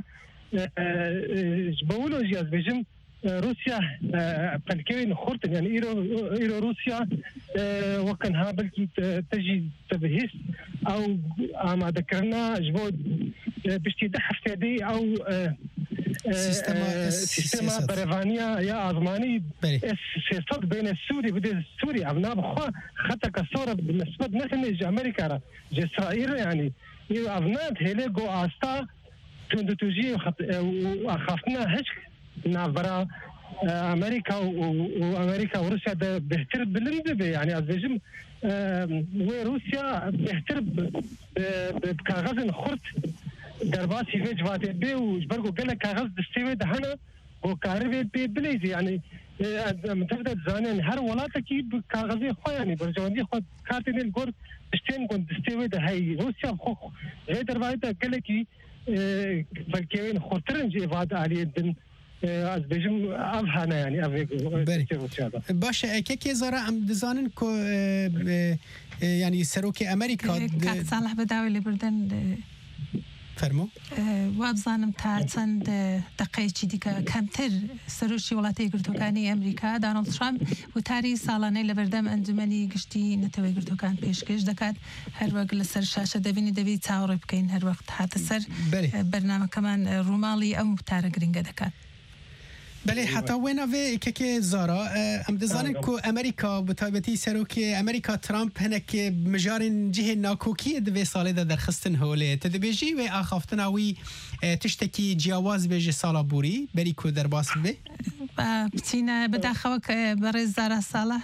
جبولو جياز بيجم روسيا فالكوين خورتن يعني إيرو إيرو روسيا وكانها بلكي تجي تبهيس أو ما ذكرنا جبوت بشتي دحف تدي أو سيستما سيستما بريفانيا يا أزماني سياسات بين السوري بدي السوري أبناء بخوا خطة كسورة بالنسبة مثلا جا أمريكا جا إسرائيل يعني أبناء هلا جو أستا تندو تجي وأخافنا هش نعبر أمريكا وأمريكا وروسيا ده بيهتر بالندبة يعني أزجم وروسيا بيهتر بكاغاز خرط درباسي في جواتي بي وجبرقو قال لك كاغاز دستيوي دهنا وكاربي بي بليزي يعني متفدت زانين هر ولاتكي بكاغازي خو يعني برجواندي خو كارتين الجور تشتين كون دستيوي ده هي روسيا خو غير دربايتا قال لك فالكيوين خطرن جي فاد علي الدن از بجم افهانا يعني افيك باشه که که زاره ام دزانن کو يعني سروك امريكا كات صالح بداوي بردن فرمو وابزانم تا چند دقیقی دیگه کمتر سروشی ولاتی گرتوکانی امریکا دانالد ترامپ و تاری سالانه لبردم انجمنی گشتی نتوی گرتوکان پیشکش دکات هر وقت لسر شاشه دبینی دبی تعارف کن هر وقت حتی سر برنامه کمان رومالی ام تارگرینگ دکات بله حتی وینا وی که که زارا ام دزانن کو امریکا بتایبتی سروک امریکا ترامپ هنک مجارن جه ناکوکی دوی ساله ده در خستن هوله تدبیجی و آخافتن وی تشتکی جیاواز بیجی سالا بوری بری کو در باس بی بتینا بداخوک برای زارا ساله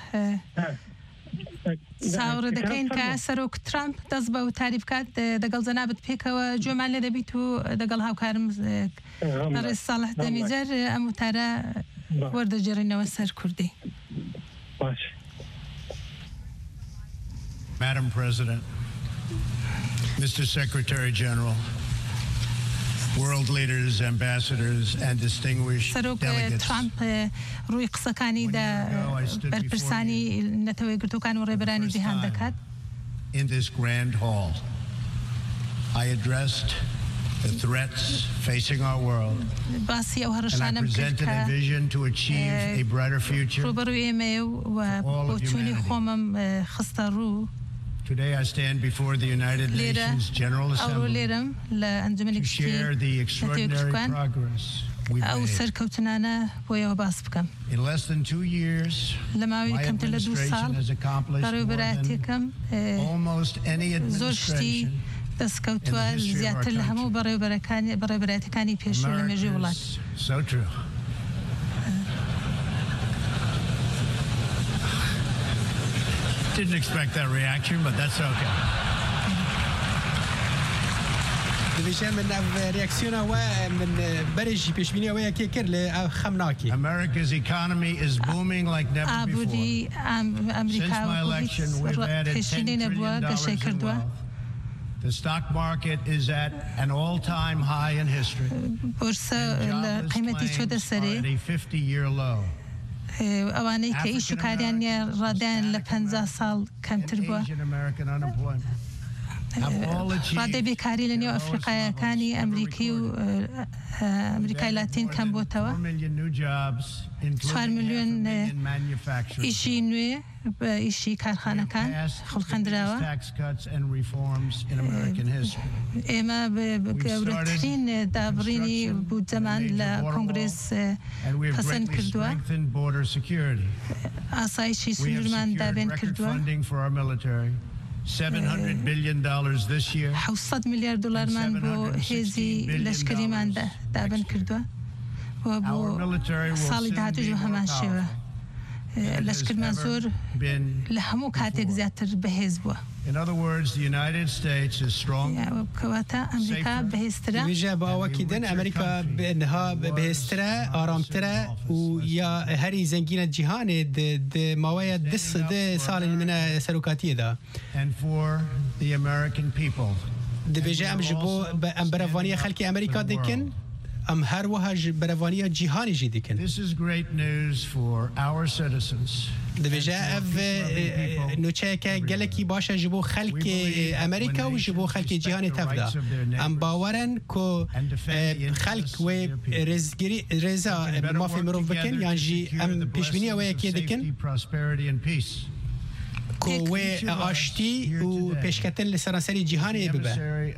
ساور دکین که سروک ترامپ دست با تعریف کرد دقل زنابت پیک و جمعه دبیتو دقل هاو کارم برای صالح دمیجر امو ترى ورد جرينا وسر كردي. Madam President, Mister Secretary General, world leaders, ambassadors, and distinguished delegates. ترامب روی قصه کانی دا برپرسانی نتوی گرتو کان و ریبرانی جهان دکات. In this grand hall, I addressed the threats facing our world, and I presented a vision to achieve a brighter future for all of humanity. Today I stand before the United Nations General Assembly to share the extraordinary progress we've made. In less than two years, my administration has accomplished more than almost any administration دەستکەوتووە زیاتر لە هەموو بەڕێوەبەرەتەکانی پێشوو لە مێژووی وڵات. didn't expect that reaction, but that's okay. دبیجه من ریاکسیون و من برش پیش بینی و یکی کرد خمناکی. America's economy is booming like never before. عبوری امریکا و کشیدین بوا گشه کردوا. The stock market is at an all-time high in history. بورصة قيمتي شده سري. A fifty-year low. اوانه که ایشو کاریان رادن لپنزا سال کمتر بوا. ڕادە بێکاری لە نێو ئەفریقایەکانی ئەمریکی و ئەمریکای لاتین کەم بۆتەوە چوار ملیۆن ئیشی نوێ بە ئیشی کارخانەکان خولخەندراوە ئێمە گەورەترین دابڕینی بودجەمان لە کۆنگرێس پەسەند کردووە ئاسایشی سنوورمان دابێن کردووە seven hundred billion dollars this year. حوصد مليار دولار من بو هزي لشكري من ده دابن كردوا وبو صالي دهاتو جو همان شوا لشكر منزور لهمو كاتك زياتر بهز بوا. In other words, the United States is stronger. كواتا أمريكا بهسترا. بيجا باوكيدن أمريكا بأنها بهسترا آرامترا ويا هري زنجينة جهان د د موايا دس د سال من سلوكاتية ده. And for the American people. دبيجا أم جبو أم برافانية خلك أمريكا دكن. أم هر وهج برافانية جهاني جديكن. This is great news for our citizens. دبیجا اف نوچه که گلکی باشه جبو خلک امریکا و جبو خلک جهان تفدا ام باورن که خلک و رزگیری رزا ما فی مروف بکن یعنی جی ام پیشبینی و یکی دکن که و آشتی و پیشکتن لسرانسری جهانی ببه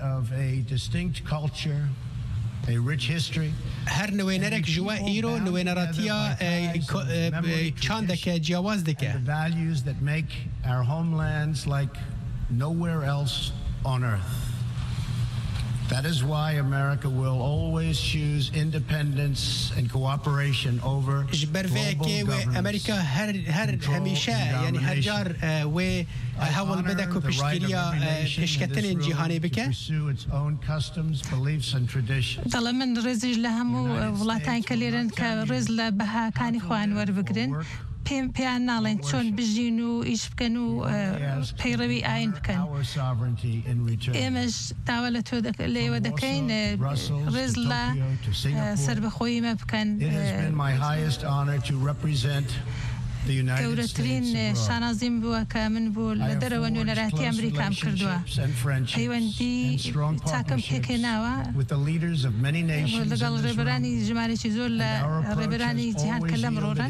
a rich history. هر نوینرک جوا ایرو نوینراتیا چاندک جواز دکه. The values that make our homelands like nowhere else on earth. That is why America will always choose independence and cooperation over global governance. أمريكا هر هر هميشه يعني هرجار و هول بدك وبشكريا بشكتن جهاني بك. طالما من رزج لهم ولاتين كليرن كرز لبها كاني خوان وربقرن. پیم پیان نالین چون بجینو ایش بکنو پیروی آین بکن. ایمش داولتو دک لیو دکین رزلا سربخوی مبکن. گەورەترین شانازیم بووە کە من بوو لە دەرەوە نوێنەراتی ئەمریکام کردووە پەیوەندی چاکەم پێکێناوە لەگەڵ ڕێبەرانی ژمارەی زۆر لە ڕێبەرانی جیهان کە لەم ڕۆڕن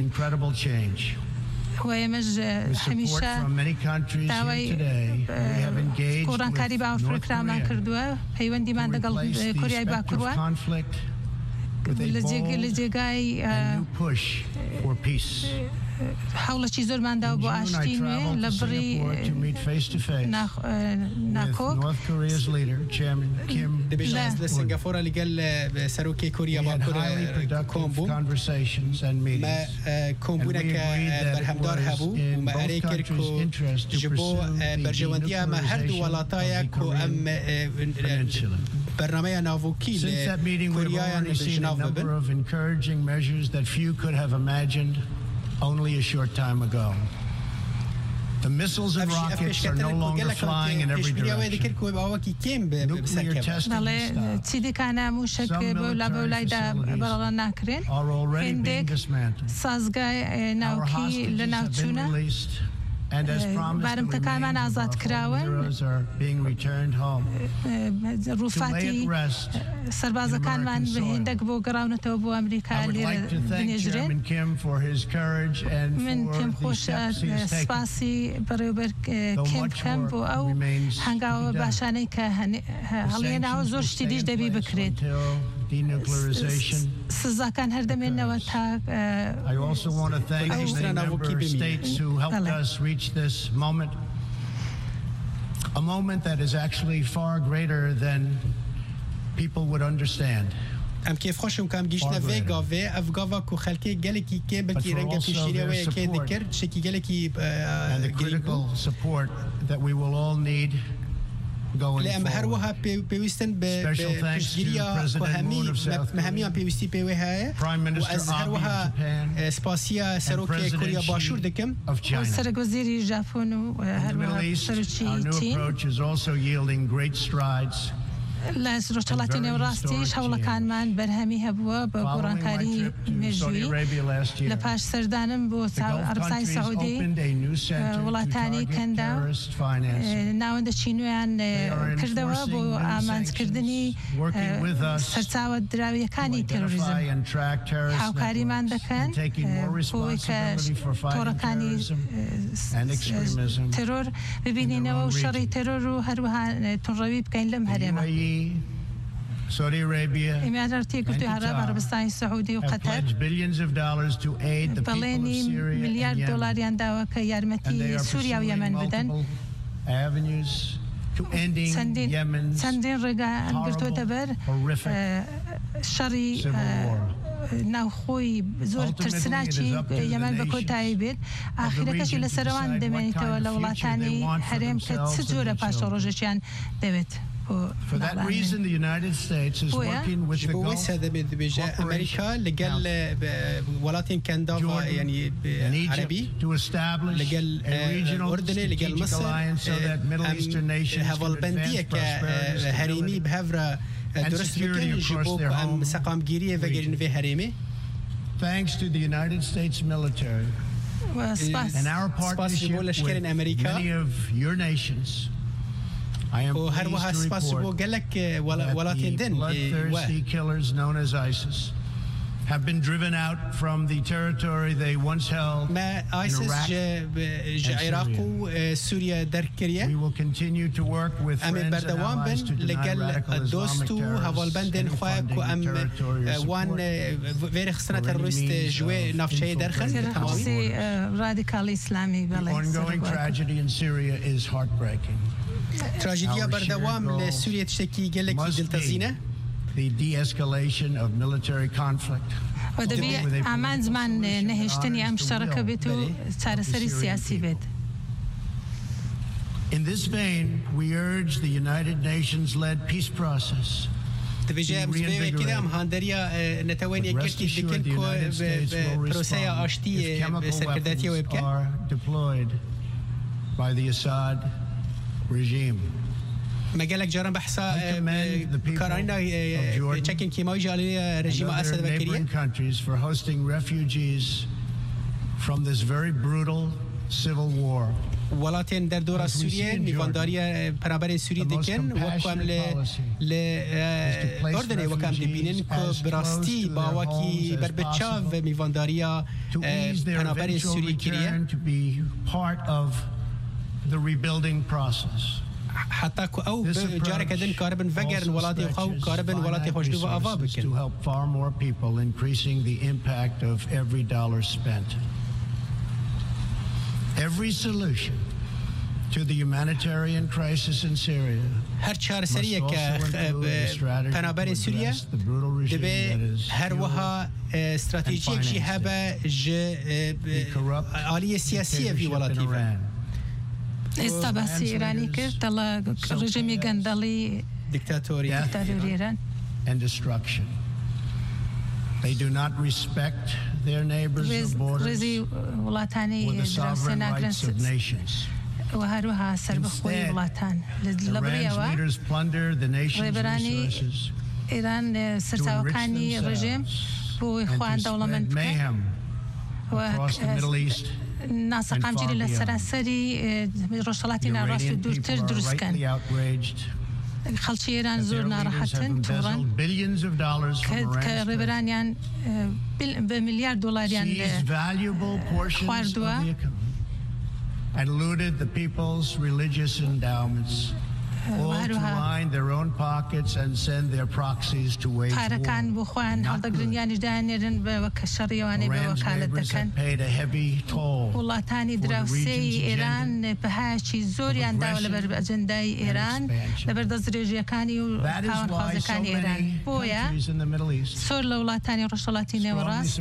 و ئێمەش هەمیشە داوای گۆڕانکاری باوەڕپێکرامان کردووە پەیوەندیمان لەگەڵ کۆریای باکووروە لە جێگای حوڵەکی زۆرماندا بۆ ئاشتی نوێ لە بڕی ناکۆک دەبێت لە سنگافۆرە لەگەڵ سەرۆکی کۆریا باکوور کۆم بوو کۆمبوونەکە بەرهەمدار هەبوو مەئەرەی کرد و ji بۆ بەرژەوەندیە ئەمە هەردوو وڵاتایە و ئەم بەرنامەیە ناوۆکی لە کوریایان ژناو ببن only a short time ago. The missiles and rockets are no longer flying in every direction. Nuclear testing are already being dismantled. Our hostages have been released. And as promised, the remains of our fallen heroes are being returned home. To lay at rest سربازەکانمان بەهێندەك بۆ گەڕاونەتەوە بۆ ئەمریکا لێرە بنێژرێن من پێم خۆشە سپاسی بەڕێوەبەر کێم بکەم بۆ ئەو هەنگاوە باشانەی کە هەڵێناوە زۆر شتی دیش دەبی بکرێت سزاکان هەردەمێنەوە تا I also want to thank the member states who helped us reach this moment, a moment that is actually far greater than people would understand. ام كيف خوش وكام جيشنا فيغا في افغافا كو خلكي جالكي كي بكي رنجا في شيريا ويا كي ذكر شكي جالكي and the critical support that we will all need going لا هر وها بيوستن بشجيريا كهمي مهمي بيوستي بيوها واز هر وها سباسيا سروكي كوريا باشور دكم سرق وزيري جابون وهر وها سرچي تي لا روشتالاتي نوراستيش حول كان من برهمي هبوا بقرانكاري مجوي لباش سردانم بو عربستان سعودي ولاتاني كندا ناوند چینویان کردوا بو آمانز کردنی سرچاوة دراویەکانی تروریزم هاوکاری من دکن بۆی کە تۆڕەکانی ترۆر ببینینەوە و شەڕی ترۆر و هەروەها تونڕەوی بکەین لەم هەرێمە Saudi Arabia عربستان سعودي وقطر بليني مليار دولار ينداوا كيارمتي سوريا ويمن بدن سندين سندين رجع انقلتو دبر شري ناوخۆی زۆر ترسناکی یەمان بە کۆتایی بێت ئاخرەکەشی لە سەروان دەمێنیتەوە لە وڵاتانی هەرێم کە چ جۆرە پاشە ڕۆژێکیان دەوێت. For that reason, the United States is working with the Gulf أمريكا لقال ولاتين كندا يعني عربي to establish a regional strategic alliance so that Middle Eastern nations can advance prosperity, هريمي بهفرة درست بكن جبوك أم سقام جيرية وغيرين في هريمي. Thanks to the United States military and our partnership with many of your nations, I am pleased to report that the bloodthirsty killers known as ISIS have been driven out from the territory they once held in Iraq and Syria. We will continue to work with friends and allies to deny radical Islamic terrorists any funding territory or support The ongoing tragedy in Syria is heartbreaking. تراجيديا بردوام لسوريا تشتكي جالكي دلتزينة the de-escalation of military conflict. ودبي أمان زمان نهشتني أم شركة بتو تارسري سياسي بيت. In this vein, we urge the United Nations-led peace process تبجي مزبي كده أم هاندريا نتواني يكشتي دكين كو بروسيا أشتي بسكرداتية ويبكى. deployed by the Assad regime. مجالك جرم بحثا كاراينا تشكين كيماوي جالي رجيم أسد بكرية countries for hosting refugees from this very brutal civil war. ولاتين در دورة سوريا ميفانداريا برابرين سوريا دكن وكم ل ل أردن وكم دبينن كبراستي باوكي بربتشاف ميفانداريا برابرين سوريا كرية to be part of the rebuilding process. حتى أو جارك دين كاربن فجر ولاتي خو كاربن ولاتي خشدو وأفابك. To help far more people, increasing the impact of every dollar spent. Every solution to the humanitarian crisis in Syria. هر چهار سریه که پنابر سوریه دبی هر وها استراتژیک چی هبه ج عالی سیاسی فی ولاتی. استباسی ایرانی کرد دلا رژیمی گندلی دیکتاتوری ایران and destruction. They do not respect their neighbors or borders or the sovereign rights of nations. وهروها سربخوي ولاتان Iran's leaders plunder the nation's resources إيران سرتاوكاني رژیم بو إخوان دولمند across the Middle East. ناس قامجيري لسراسري روشلاتينا راسو دورتر دروسكن خلشي إيران زور ناراحتن تورن كريبرانيان بمليار دولاريان خواردوا and looted the people's religious endowments. all to line their own pockets and send their proxies to wage war. پارەکان بۆ خۆیان هەڵدەگرنیانی دانێرن بە شەڕیەوانەی بە وەکالەت دەکەن. وڵاتانی دراوسێی ئێران بەهایەکی زۆریان داوە لەبەر ئەجەندای ئێران لەبەر دەستدرێژیەکانی و تاوانخوازەکانی ئێران. بۆیە زۆر لە وڵاتانی ڕۆژهەڵاتی نێوەڕاست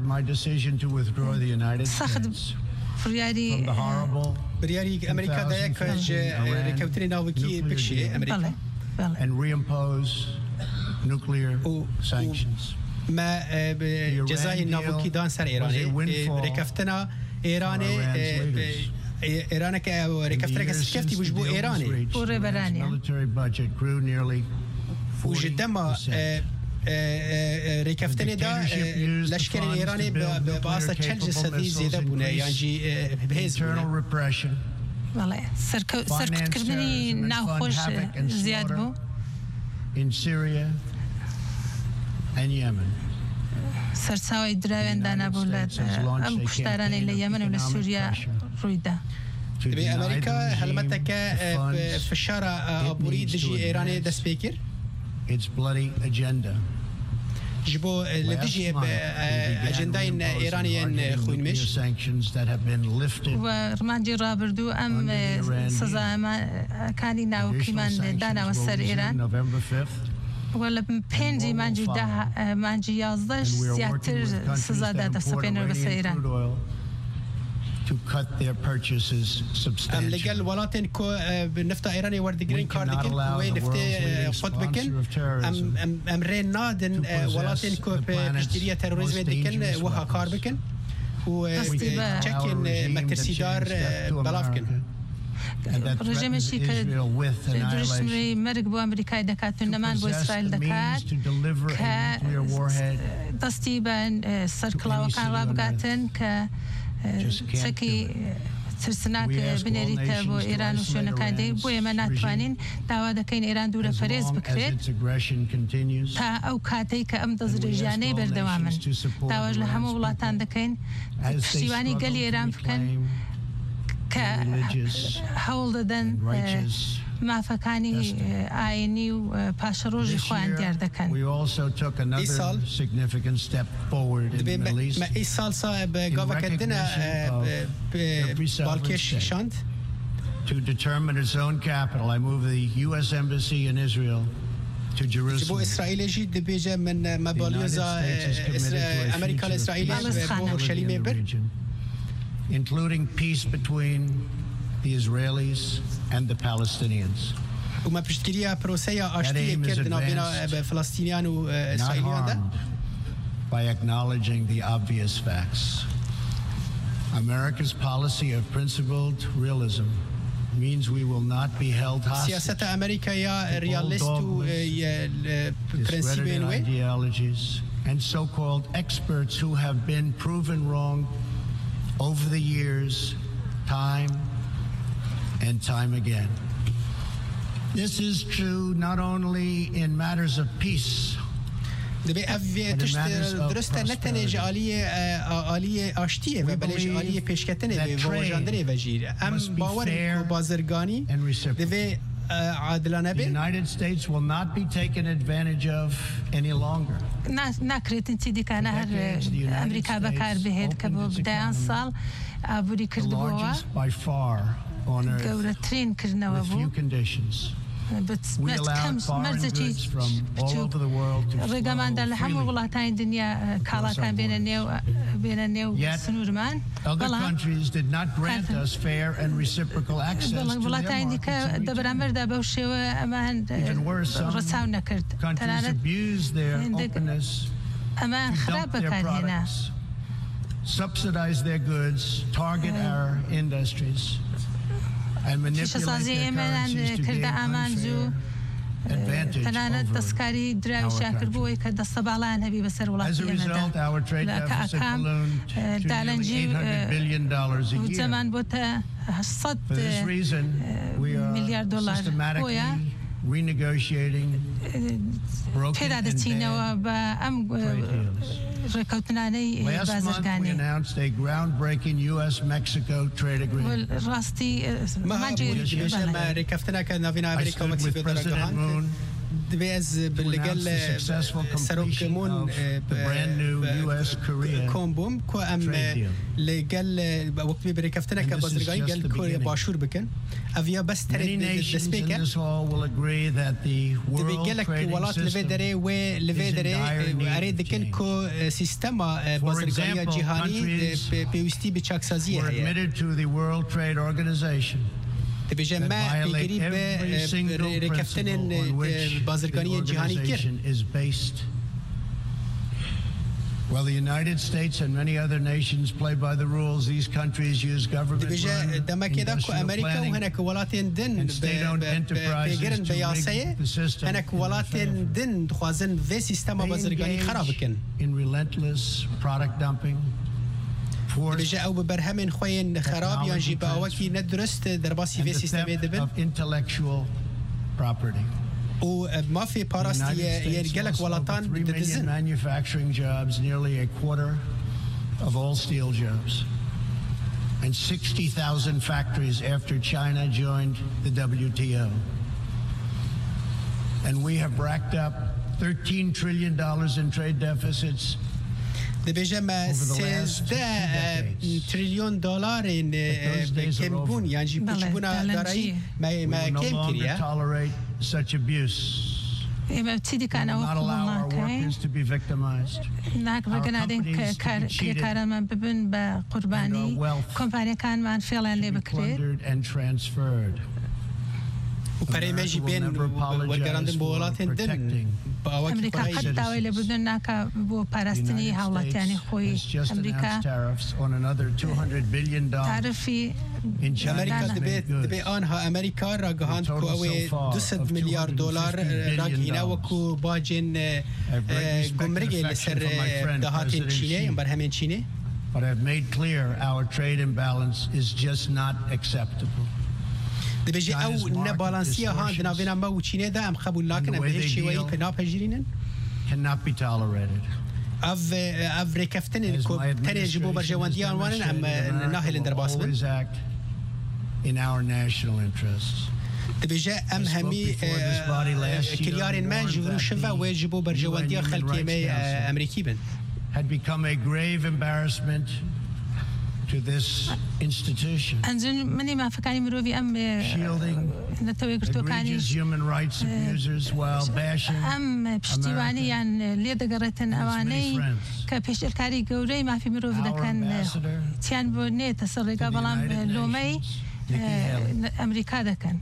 سەخت بریاری بریاری ئەمریکا دایە کە ڕێکەوتنی ناوەکی بکشێ ئەمریکا and reimpose nuclear sanctions. ما جزای ناوەکی دان سەر ئێرانێ ڕێکەفتنە ئێرانێ ئێرانەکە ڕێکەفتنەکە سکەفتی بوش بۆ ئێرانێ بۆ ڕێبەرانیان وژ دەما ڕێکەفتنێدا لەشکری ئێرانی بەئاستا چەند سەدی زێدە بوونە یانجی بەهێز بەڵێ سەرکردنی ناوخۆش زیاد بوو in Syria and Yemen. سەرچاوی دراوێن دانابوو لە ئەم کوشتارانەی لە یەمەن و لە سووریا ڕوویدا. دەبێ ئەمریکا هەلمەتەکە فشارە ئابووری دژی ئێرانێ دەست پێ کرد its bloody agenda. ji bo li dijî ajendayên Îranê yên xwînmiş و رمانجی رابردوو ئەم سزاکانی ناوکیمان داناوە سەر ئێران و لە پێنجی مانجی مانجی یازدەش زیاتر سزادا دەسەپێنەوە بەسەر ئێران. ئەم لەگەل وڵاتێن کۆ نفتا ئێرانی وەردەگرن کار دەکەن وێ نفتێ خۆت بکەن ئەم ڕێ نادن وڵاتێن کۆ پشتیریە تەرۆریزمێ دەکەن وەها کار بکەن و چەکێن مەترسیدار بەڵاو بکەن. ڕژێمێکی کە درژمەی مەرگ بۆ ئەمریکای دەکاتون نەمان بۆ ئیسرائیل دەکات کە دەستی بە سەرکڵاوەکان ڕابگاتن کە چەکی ترسناک بنێریتە بۆ ئێران و شوێنەکانی بۆ ئێمە ناتوانین داوا دەکەین ئێران دوورە پەرێز بکرێت تا ئەو کاتەی کە ئەم دەستدرێژیانەی بەردەوامن. داواش لە هەموو وڵاتان دەکەین پشتیوانی گەلی ئێران بکەن کە هەوڵ دەدەن مافەکانی ئاینی و پاشەڕۆژی خۆیان دیار دەکەن. ئی ساڵ بە گاڤەکردنە باڵکێش شاند to determine its own capital. I moved the U S Embassy in Israel to Jerusalem. بۆ ئیسرائیلێژی دەبێژە من مەبالیۆزا ئەمریکا لە ئیسرائیل بۆ ئۆرشەلیمێ بر including peace between the Israelis and the Palestinians. وما پشتگیریە پرۆسەیە ئاشتیە کردنەوە بێنە فلەستینیان و ئیسرائیلیاندا by acknowledging the obvious facts. America's policy of principled realism means we will not be held hostage. سیاست ئەمریکایە ریالیست و پرینسیپێن وێ ideologies and so-called experts who have been proven wrong over the years, time and time again. This is true not only in matters of peace, دەبێ ئەڤ درستە نەتەنێژ ئالیە ئالیە ئاشتیە و بەلێژ ئالیە پێشکەتنێ ڕۆژاندنێ بەژیرە ئەم باوەڕ و بازرگانی دەبێ عادلانە بێ. The United States will not be taken advantage of any longer. ناکرێتن چی دیکانە هەر ئەمریکا بەکار بهێت کە بۆ بدایان ساڵ ئابووری کردبووە گەورەترین کردنەوە بوو مەرجێکی ڕێگەماندا لە هەموو وڵاتانی دنیا کاڵاکان بێنە نێو بێنە نێو سنوورمان وڵاتانی دیکە دەبەرامبەردا بەو شێوە ئەمان ڕەچاو نەکرد تەنانەت ئەمان خراپ بەکارهێنا subsidize their goods, target our industries, and manipulate their currencies to gain unfair advantage تەنانەت دەستکاری دراویشیان کردبووی کە دەستە باڵیان هەبی بەسەر وڵاتی ئێمەدا کە ئەکام دالەنجی جەمان بۆتە سەد میلیارد دۆلار بۆیە renegotiating پێدا دەچینەوە بە ئەم ڕێکەوتنانەی بازرگانی ڕاستی ڕێکەوتنەکە ناوین ئەمریکا و مەکسیکۆ دەرەگەهاند دەبێ ئەز لەگەڵ سەرۆکمون کۆم بووم کو ئەم لەگەل وەکتی بەرەکەفتنەکە بازرگانی گەل کۆریە باشوور بکەن ئەڤیا بەس دەست پێکە دەبێ گەلک وڵات لەوێ دەرێ وێ لەوێ دەرێ ئەرێ دەکەن کۆ سیستەما بازرگانیە جیهانی پێویستی بە چاکسازیە هەیە دەبێژە ما پێگیری بە ڕێکەفتنên بازرگانیە جیهانی کرد. While the United States and many other nations play by the rules, these countries use government and state-owned enterprises to rig the system in relentless product dumping. دەبێژە ئەو بە بەرهەمێن خۆیان خەراب یان ژی باوەکی نەدرست دەرباسی vê سیستەمێ دەبن و مافی پاراستی یەرگەلک وڵاتان دەدزن. Manufacturing jobs, nearly a quarter of all steel jobs, and sixty thousand factories after China joined the W T O. And we have racked up thirteen trillion dollars in trade deficits. دەبێژە مە سێزدە تریلیۆن دۆلارین کەمبوون یانجی پچبوونا دارایی مە کەم کردە. ئێمە چی دیکانەوە ناکەین ناکڕگەنادەین کارەمان ببن بە قوربانی کۆمپانیەکانمان فێڵیان لێ بکرێت و پەرەیمەژی بێن وەرگەڕاندن بۆ وڵاتێن دن ئەمریکا قەت داوای لێبوردن ناکە بۆ پاراستنی هاوڵاتیانی خۆی ئەمریکا تارفی ئەمریکا دەبێت دەبێ ئانها ئەمریکا ڕاگەهاند کو ئەوێ دوسەد ملیار دۆلار ڕاگەینا وەکو باجێن گومرگێ لەسەر داهاتێن چینێ ئەم بەرهەمێن چینێ. But I've made clear our trade imbalance is just not acceptable. دەبێژێ ئەو نەبالانسیە هاند ناوێنە مە و چینێدا ئەم خەبوو ناکەن بە هیچ شێوەیە کە ناپەژیرینن ئەv ڕێکەفتنێن تەنێژی بۆ بەرژەوەندیانوانن ئەم ناهێلن دەرباس بن. دەبێژە ئەم هەمی کریارên me ji vir şiva wê ji bo berjewendiya xelkê me Emerîkî bin. Had become a grave embarrassment to this institution. ئەنجن منی مافەکانی مرۆڤی ئەم نەتەوەی گرتوەکانی ئەم پشتیوانیان لێ دەگەڕێتن ئەوانەی کە پێشێلکاری گەورەی مافی مرۆڤ دەکەن چیان بۆ نێتە سەر ڕێگا بەڵام لۆمەی ئەمریکا دەکەن.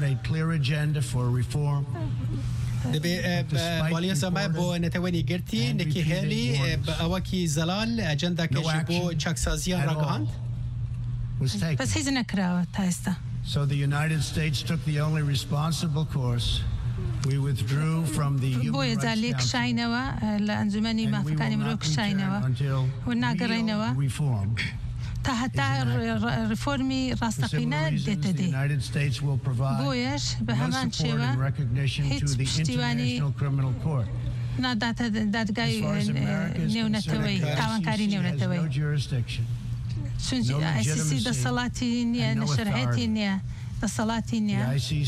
دەبێ بالیێسەمە بۆ نەتەوەنی گرتی نەکی هێلی بە ئەوەکی زەلال ئەجەنداکەژی بۆ چاکسازیان ڕاگەهاند بەس هیچ نەکراوە تا ئێستا. So the United States took the only responsible course. We withdrew from the بۆ ێجا لێ کشاینەوە لە ئەنجومەنی مافەکانی مرۆڤ کشاینەوە و ناگەڕێنەوە تا هەتا ڕفۆرمی ڕاستەقینە دێتە دێ. بۆیەش بە هەمان شێوە هیچ پشتیوانی ناداتە دادگای نێونەتەوەی تاوانکاری نێونەتەوەی چونکی آی سی سی دەسەڵاتی نییە نەشرعەتی نییە دەسەڵاتی نییە.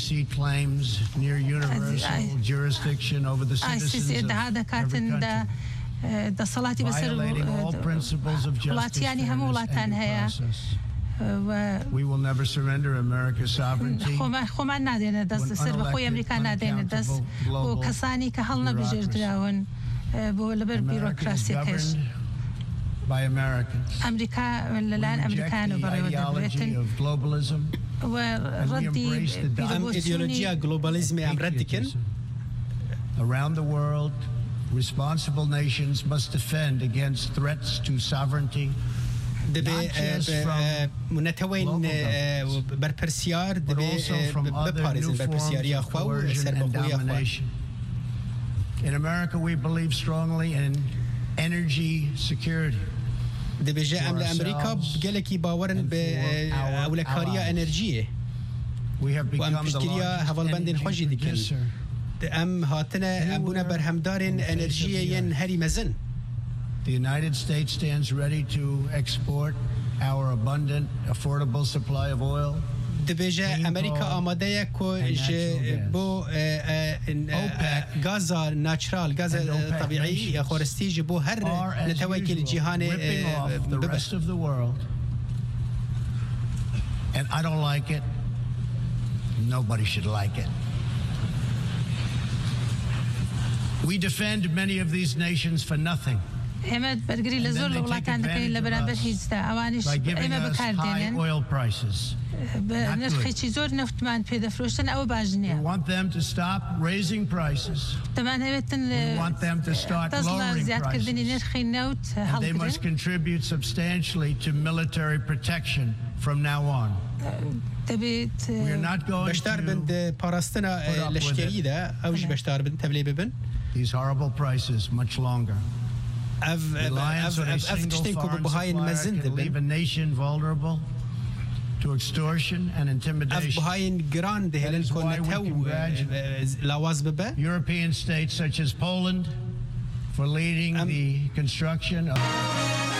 آی سی سی ادعا دەکاتن دەسەڵاتی بەسەر وڵاتیانی هەموو وڵاتان هەیە خۆمان نادێنە دەست سەر بەخۆی ئەمریکا نادێنە دەست بۆ کەسانی کە هەڵ نەبژێردراون بۆ لەبەر بیرۆکراسیەکەش. ئەمریکا لەلایەن ئەمریکان و بەڕێوە دەبرێتن و ڕەدی ئیدئۆلۆژیا گلۆبالیزمی ئەم ڕەت دەکەن. Around the world, responsible nations must defend against threats to sovereignty. دەبێ نەتەوەین بەرپرسیار دەبێ بپارێزن بەرپرسیاریە خوا و سەربەخۆیە خوا. In America we believe strongly in energy security. دەبێژە ئەم لە ئەمریکا گەلێکی باوەرن بە ئەولەکاریە ئەنەرژیە و ئەم پشتگیریە هەڤڵبەندên خۆشی دکەن. ئەم هاتنە ئەم بوونە بەرهەمدارên ئەنەرژیە یەن هەری مەزن. The United States stands ready to export our abundant, affordable supply of oil. دبیجه امریکا آماده یک که بو غاز ناتشرال غاز طبيعي خورستی جبو هر نتواكل الجهان the rest of the world. And I don't like it. Nobody should like it. We defend many of these nations for nothing. همت برگری لزور لولاتان دکای لبرابر هیچ اوانش اما بکاردینن oil prices. نرخی چیزور نفتمان پیدا فروشتن او باجنیا. We want them to stop raising prices. تمام هبتن. We want them to start lowering prices. And they must contribute substantially to military protection from now on. تبيت. We are not going بشتار بند باراستنا لشكري ده أوج بشتار بند تبلي ببن. These horrible prices much longer. أف أف أف أف تشتنكو بهاي المزن can leave a nation vulnerable to extortion and intimidation. أف بهاي جران ده هلن كنا تو لواز ببا. European states such as Poland for leading the construction of